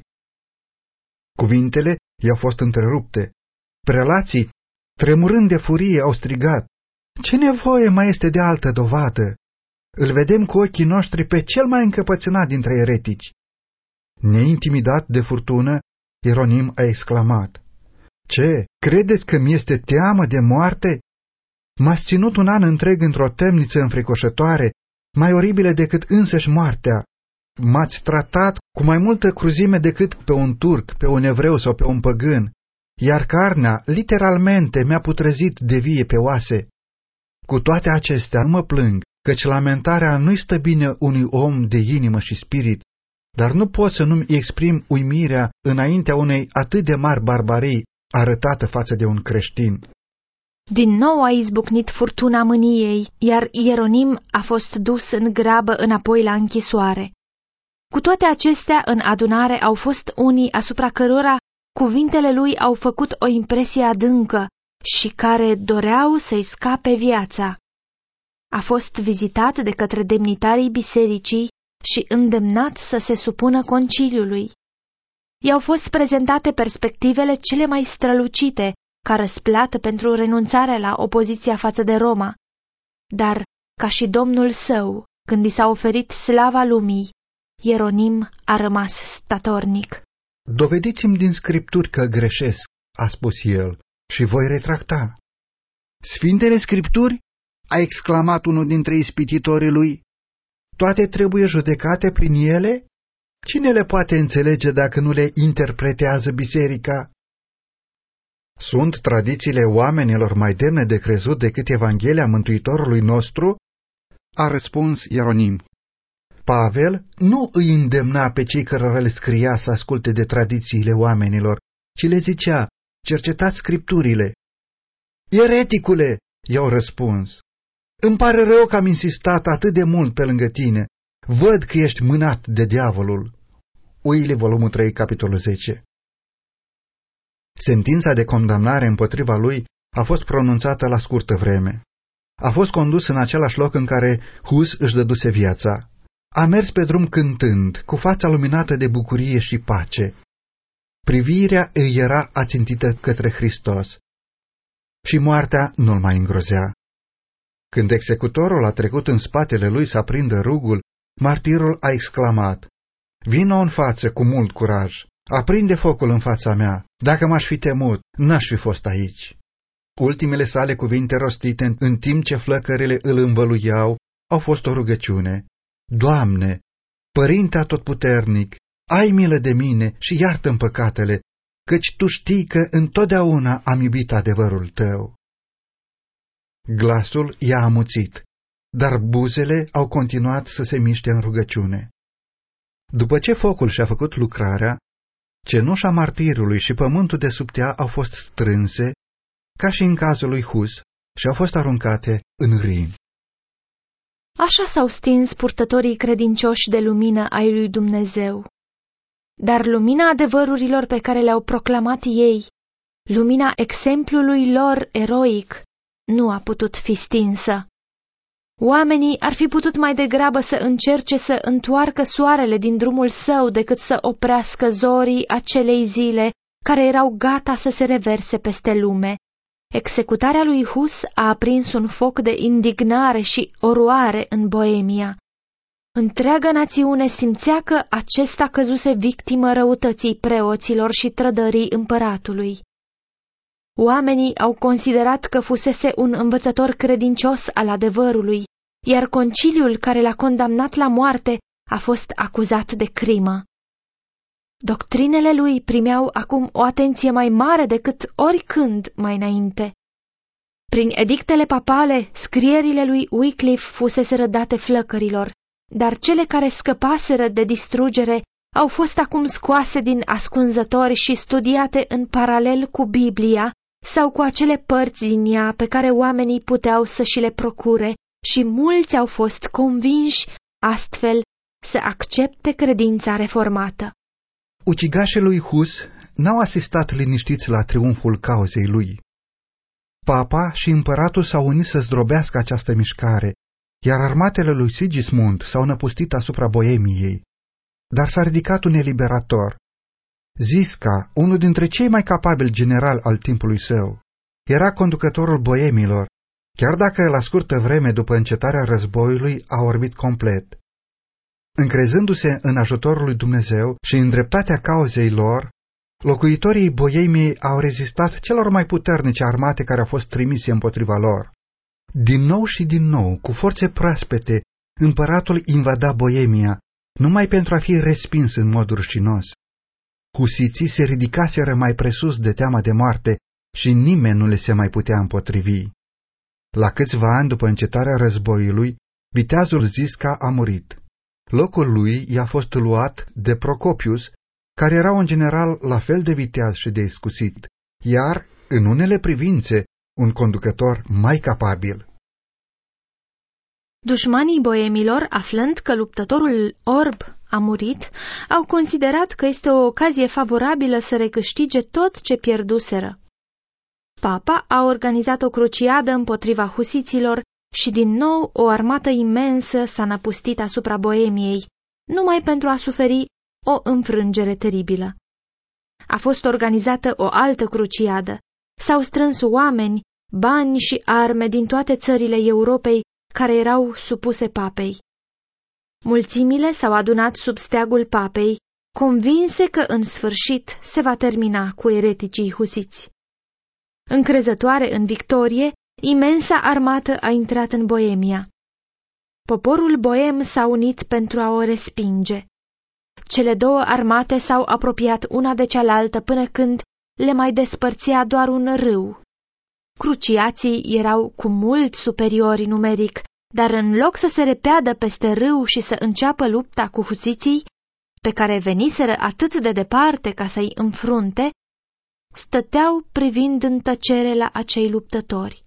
S1: Cuvintele i-au fost întrerupte. Prelații, tremurând de furie, au strigat: ce nevoie mai este de altă dovadă? Îl vedem cu ochii noștri pe cel mai încăpățânat dintre eretici. Neintimidat de furtună, Ieronim a exclamat: ce, credeți că mi-este teamă de moarte? M-ați ținut un an întreg într-o temniță înfricoșătoare, mai oribilă decât însăși moartea. M-ați tratat cu mai multă cruzime decât pe un turc, pe un evreu sau pe un păgân, iar carnea, literalmente, mi-a putrezit de vie pe oase. Cu toate acestea nu mă plâng, căci lamentarea nu-i stă bine unui om de inimă și spirit, dar nu pot să nu-mi exprim uimirea înaintea unei atât de mari barbarii arătată față de un creștin.
S2: Din nou a izbucnit furtuna mâniei, iar Ieronim a fost dus în grabă înapoi la închisoare. Cu toate acestea, în adunare au fost unii asupra cărora cuvintele lui au făcut o impresie adâncă și care doreau să-i scape viața. A fost vizitat de către demnitarii bisericii și îndemnat să se supună conciliului. I-au fost prezentate perspectivele cele mai strălucite ca răsplată pentru renunțarea la opoziția față de Roma. Dar, ca și Domnul său, când i s-a oferit slava lumii, Ieronim a rămas statornic.
S1: Dovediți-mi din Scripturi că greșesc, a spus el, și voi retracta.
S3: Sfintele Scripturi? A exclamat unul dintre ispititorii lui.
S1: Toate trebuie judecate prin ele? Cine le poate înțelege dacă nu le interpretează biserica? Sunt tradițiile oamenilor mai demne de crezut decât Evanghelia Mântuitorului nostru?
S3: A răspuns Ieronim.
S1: Pavel nu îi îndemna pe cei cărora le scria să asculte de tradițiile oamenilor, ci le zicea: cercetați Scripturile. Ereticule, i-au răspuns, îmi pare rău că am insistat atât de mult pe lângă tine. Văd că ești mânat de diavolul. Uile, volumul 3, capitolul 10. Sentința de condamnare împotriva lui a fost pronunțată la scurtă vreme. A fost condus în același loc în care Hus își dăduse viața. A mers pe drum cântând, cu fața luminată de bucurie și pace. Privirea îi era ațintită către Hristos și moartea nu-l mai îngrozea. Când executorul a trecut în spatele lui să aprindă rugul, martirul a exclamat: vino în față cu mult curaj, aprinde focul în fața mea, dacă m-aș fi temut, n-aș fi fost aici. Ultimele sale cuvinte rostite în timp ce flăcările îl învăluiau au fost o rugăciune: Doamne, Părinte Atotputernic, ai milă de mine și iartă-mi păcatele, căci Tu știi că întotdeauna am iubit adevărul Tău. Glasul i-a amuțit, dar buzele au continuat să se miște în rugăciune. După ce focul și-a făcut lucrarea, cenușa martirului și pământul de sub ea au fost strânse, ca și în cazul lui Hus, și au fost aruncate în Rin.
S2: Așa s-au stins purtătorii credincioși de lumină ai lui Dumnezeu. Dar lumina adevărurilor pe care le-au proclamat ei, lumina exemplului lor eroic, nu a putut fi stinsă. Oamenii ar fi putut mai degrabă să încerce să întoarcă soarele din drumul său decât să oprească zorii acelei zile care erau gata să se reverse peste lume. Executarea lui Hus a aprins un foc de indignare și oroare în Boemia. Întreaga națiune simțea că acesta căzuse victimă răutății preoților și trădării împăratului. Oamenii au considerat că fusese un învățător credincios al adevărului, iar conciliul care l-a condamnat la moarte a fost acuzat de crimă. Doctrinele lui primeau acum o atenție mai mare decât oricând mai înainte. Prin edictele papale, scrierile lui Wycliffe fuseseră date flăcărilor, dar cele care scăpaseră de distrugere au fost acum scoase din ascunzători și studiate în paralel cu Biblia sau cu acele părți din ea pe care oamenii puteau să și le procure, și mulți au fost convinși astfel să accepte credința reformată.
S1: Ucigașii lui Hus n-au asistat liniștiți la triumful cauzei lui. Papa și împăratul s-au unit să zdrobească această mișcare, iar armatele lui Sigismund s-au năpustit asupra Boemiei. Dar s-a ridicat un eliberator. Zisca, unul dintre cei mai capabili generali al timpului său, era conducătorul boemilor, chiar dacă la scurtă vreme după încetarea războiului a orbit complet. Încrezându-se în ajutorul lui Dumnezeu și în dreptatea cauzei lor, locuitorii Boemiei au rezistat celor mai puternice armate care au fost trimise împotriva lor. Din nou și din nou, cu forțe proaspete, împăratul invada Boemia, numai pentru a fi respins în mod rușinos. Husiții se ridicaseră mai presus de teama de moarte și nimeni nu le se mai putea împotrivi. La câțiva ani după încetarea războiului, viteazul Zisca a murit. Locul lui i-a fost luat de Procopius, care era un general la fel de viteaz și de iscusit, iar, în unele privințe, un conducător mai capabil.
S2: Dușmanii boemilor, aflând că luptătorul orb a murit, au considerat că este o ocazie favorabilă să recâștige tot ce pierduseră. Papa a organizat o cruciadă împotriva husiților și din nou o armată imensă s-a năpustit asupra Boemiei, numai pentru a suferi o înfrângere teribilă. A fost organizată o altă cruciadă. S-au strâns oameni, bani și arme din toate țările Europei care erau supuse papei. Mulțimile s-au adunat sub steagul papei, convinse că în sfârșit se va termina cu ereticii husiți. Încrezătoare în victorie, imensa armată a intrat în Boemia. Poporul boem s-a unit pentru a o respinge. Cele două armate s-au apropiat una de cealaltă până când le mai despărțea doar un râu. Cruciații erau cu mult superiori numeric, dar în loc să se repeadă peste râu și să înceapă lupta cu husiții, pe care veniseră atât de departe ca să-i înfrunte, stăteau privind în tăcere la acei luptători.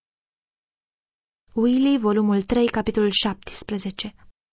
S2: Willy, volumul 3, capitolul 17.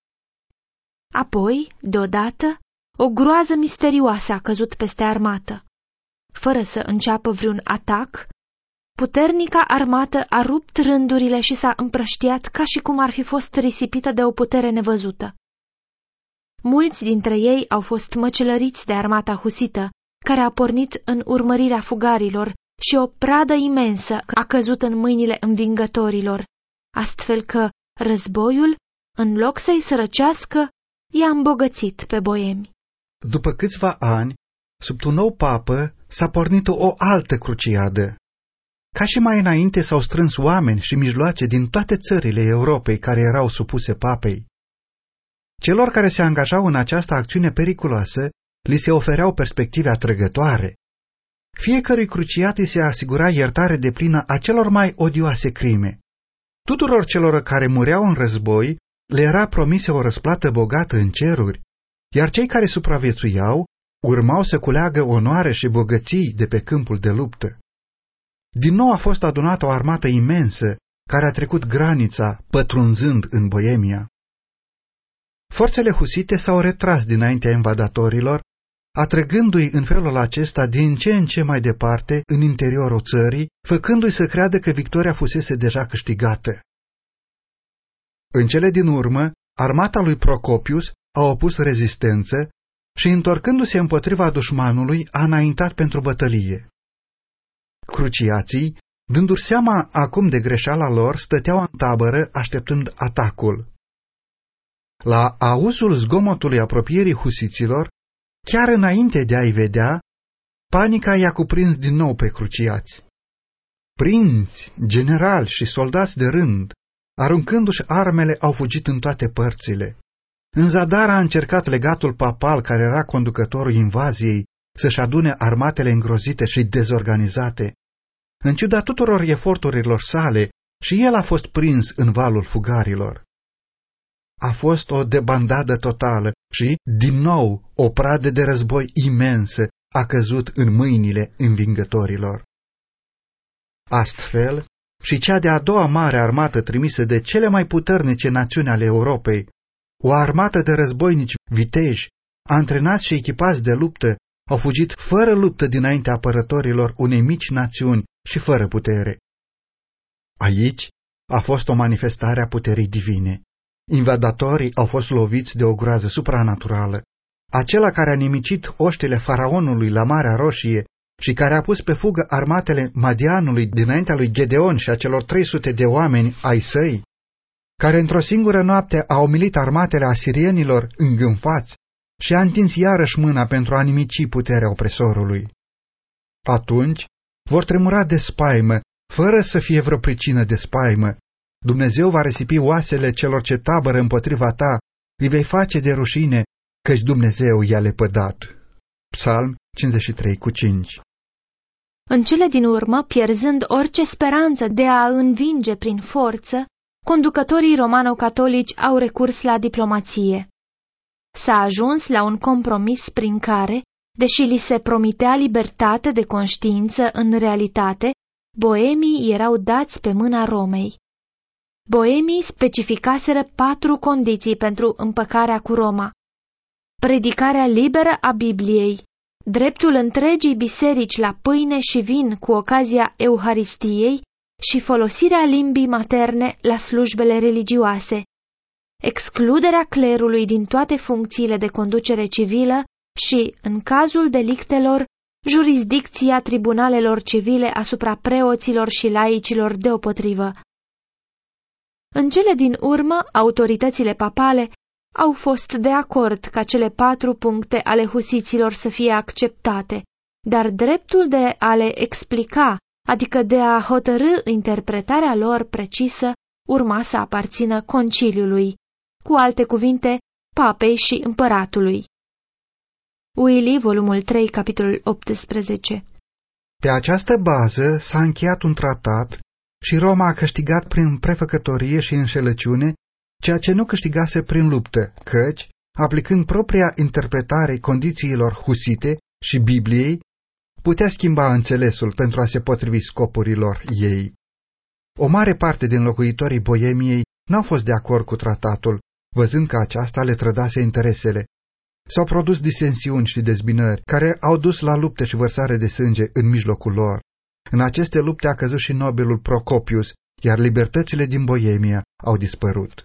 S2: Apoi, deodată, o groază misterioasă a căzut peste armată. Fără să înceapă vreun atac, puternica armată a rupt rândurile și s-a împrăștiat ca și cum ar fi fost risipită de o putere nevăzută. Mulți dintre ei au fost măcelăriți de armata husită, care a pornit în urmărirea fugarilor, și o pradă imensă a căzut în mâinile învingătorilor, astfel că războiul, în loc să-i sărăcească, i-a îmbogățit pe boemi.
S1: După câțiva ani, sub un nou papă, s-a pornit o altă cruciadă. Ca și mai înainte s-au strâns oameni și mijloace din toate țările Europei care erau supuse papei. Celor care se angajau în această acțiune periculoasă, li se ofereau perspective atrăgătoare. Fiecărui cruciat îi se asigura iertare deplină a celor mai odioase crime. Tuturor celor care mureau în război le era promisă o răsplată bogată în ceruri, iar cei care supraviețuiau urmau să culeagă onoare și bogății de pe câmpul de luptă. Din nou a fost adunată o armată imensă care a trecut granița, pătrunzând în Boemia. Forțele husite s-au retras dinaintea invadatorilor, atrăgându-i în felul acesta din ce în ce mai departe în interiorul țării, făcându-i să creadă că victoria fusese deja câștigată. În cele din urmă, armata lui Procopius a opus rezistență și, întorcându-se împotriva dușmanului, a înaintat pentru bătălie. Cruciații, dându-și seama acum de greșeala lor, stăteau în tabără așteptând atacul. La auzul zgomotului apropierii husiților, chiar înainte de a-i vedea, panica i-a cuprins din nou pe cruciați. Prinți, generali și soldați de rând, aruncându-și armele, au fugit în toate părțile. În zadar a încercat legatul papal, care era conducătorul invaziei, să-și adune armatele îngrozite și dezorganizate. În ciuda tuturor eforturilor sale, și el a fost prins în valul fugarilor. A fost o debandadă totală și, din nou, o pradă de război imensă a căzut în mâinile învingătorilor. Astfel, și cea de-a doua mare armată trimisă de cele mai puternice națiuni ale Europei, o armată de războinici viteji, antrenați și echipați de luptă, au fugit fără luptă dinaintea apărătorilor unei mici națiuni și fără putere. Aici a fost o manifestare a puterii divine. Invadatorii au fost loviți de o groază supranaturală. Acela care a nimicit oștile faraonului la Marea Roșie și care a pus pe fugă armatele Madianului dinaintea lui Gedeon și a celor 300 de oameni ai săi, care într-o singură noapte a umilit armatele asirienilor îngânfați și a întins iarăși mâna pentru a nimici puterea opresorului. Atunci vor tremura de spaimă, fără să fie vreo pricină de spaimă. Dumnezeu va risipi oasele celor ce tabără împotriva ta, îi vei face de rușine, căci Dumnezeu i-a lepădat. Psalm 53:5.
S2: În cele din urmă, pierzând orice speranță de a învinge prin forță, conducătorii romano-catolici au recurs la diplomație. S-a ajuns la un compromis prin care, deși li se promitea libertate de conștiință, în realitate, boemii erau dați pe mâna Romei. Boemii specificaseră 4 condiții pentru împăcarea cu Roma: predicarea liberă a Bibliei, dreptul întregii biserici la pâine și vin cu ocazia Euharistiei și folosirea limbii materne la slujbele religioase, excluderea clerului din toate funcțiile de conducere civilă și, în cazul delictelor, jurisdicția tribunalelor civile asupra preoților și laicilor deopotrivă. În cele din urmă, autoritățile papale au fost de acord ca cele 4 puncte ale husiților să fie acceptate, dar dreptul de a le explica, adică de a hotărî interpretarea lor precisă, urma să aparțină conciliului, cu alte cuvinte, papei și împăratului. Willy, volumul 3, capitolul 18.
S1: Pe această bază s-a încheiat un tratat și Roma a câștigat prin prefăcătorie și înșelăciune ceea ce nu câștigase prin luptă, căci, aplicând propria interpretare condițiilor husite și Bibliei, putea schimba înțelesul pentru a se potrivi scopurilor ei. O mare parte din locuitorii Boemiei n-au fost de acord cu tratatul, văzând că aceasta le trădase interesele. S-au produs disensiuni și dezbinări, care au dus la lupte și vărsare de sânge în mijlocul lor. În aceste lupte a căzut și nobilul Procopius, iar libertățile din Boemia au dispărut.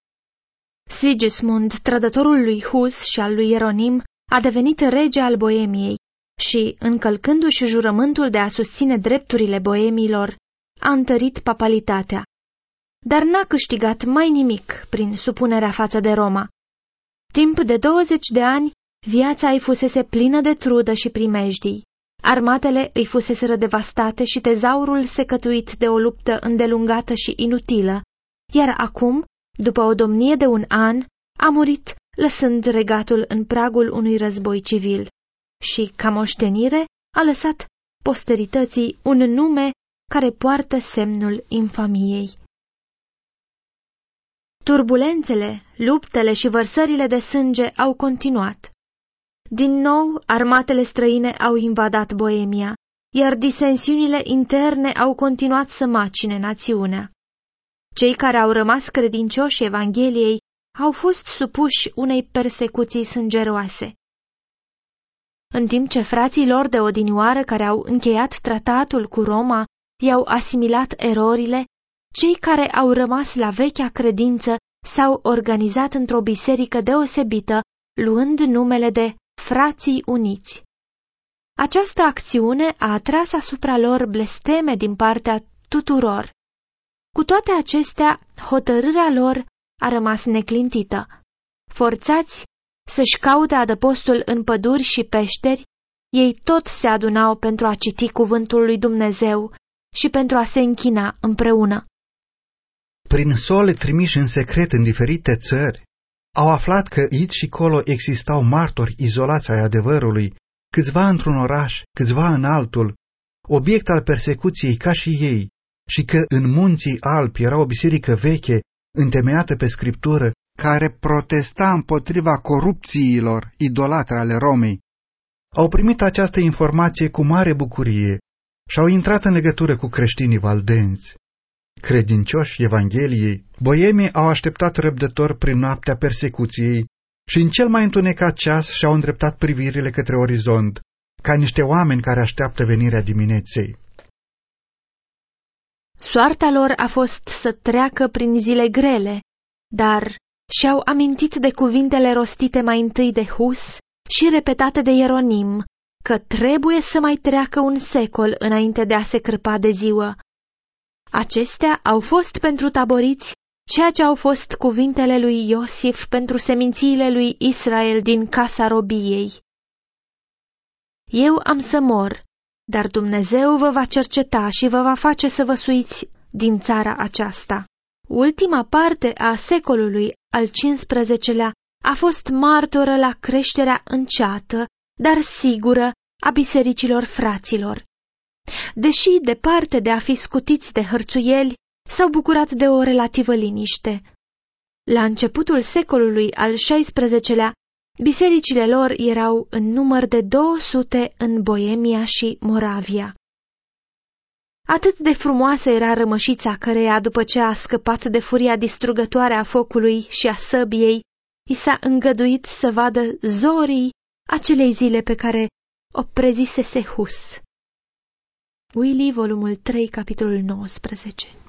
S2: Sigismund, trădătorul lui Hus și al lui Ieronim, a devenit rege al Boemiei și, încălcându-și jurământul de a susține drepturile boemilor, a întărit papalitatea. Dar n-a câștigat mai nimic prin supunerea față de Roma. Timp de 20 de ani, viața îi fusese plină de trudă și primejdii. Armatele îi fuseseră devastate și tezaurul secătuit de o luptă îndelungată și inutilă, iar acum, după o domnie de 1 an, a murit, lăsând regatul în pragul unui război civil și, ca moștenire, a lăsat posterității un nume care poartă semnul infamiei. Turbulențele, luptele și vărsările de sânge au continuat. Din nou, armatele străine au invadat Boemia, iar disensiunile interne au continuat să macine națiunea. Cei care au rămas credincioși Evangheliei au fost supuși unei persecuții sângeroase. În timp ce frații lor de odinioară care au încheiat tratatul cu Roma i-au asimilat erorile, cei care au rămas la vechea credință s-au organizat într-o biserică deosebită, luând numele de Frații Uniți. Această acțiune a atras asupra lor blesteme din partea tuturor. Cu toate acestea, hotărârea lor a rămas neclintită. Forțați să-și caute adăpostul în păduri și peșteri, ei tot se adunau pentru a citi cuvântul lui Dumnezeu și pentru a se închina împreună.
S1: Prin sole trimiși în secret în diferite țări, au aflat că aici și colo existau martori izolați ai adevărului, câțiva într-un oraș, câțiva în altul, obiect al persecuției ca și ei, și că în munții Alpi era o biserică veche, întemeiată pe Scriptură,
S3: care protesta împotriva corupțiilor idolatre ale Romei.
S1: Au primit această informație cu mare bucurie și au intrat în legătură cu creștinii valdenți. Credincioși Evangheliei, boemii au așteptat răbdător prin noaptea persecuției și în cel mai întunecat ceas și-au îndreptat privirile către orizont, ca niște oameni care așteaptă venirea dimineței.
S2: Soarta lor a fost să treacă prin zile grele, dar și-au amintit de cuvintele rostite mai întâi de Hus și repetate de Ieronim, că trebuie să mai treacă un secol înainte de a se crăpa de ziua. Acestea au fost pentru taboriți ceea ce au fost cuvintele lui Iosif pentru semințiile lui Israel din casa robiei. Eu am să mor, dar Dumnezeu vă va cerceta și vă va face să vă suiți din țara aceasta. Ultima parte a secolului al XV-lea a fost martoră la creșterea înceată, dar sigură, a bisericilor fraților. Deși, departe de a fi scutiți de hărțuieli, s-au bucurat de o relativă liniște. La începutul secolului al XVI-lea, bisericile lor erau în număr de 200 în Boemia și Moravia. Atât de frumoasă era rămășița căreia, după ce a scăpat de furia distrugătoare a focului și a săbiei, i s-a îngăduit să vadă zorii acelei zile pe care o prezisese Hus. Willi, volumul 3, capitolul 19.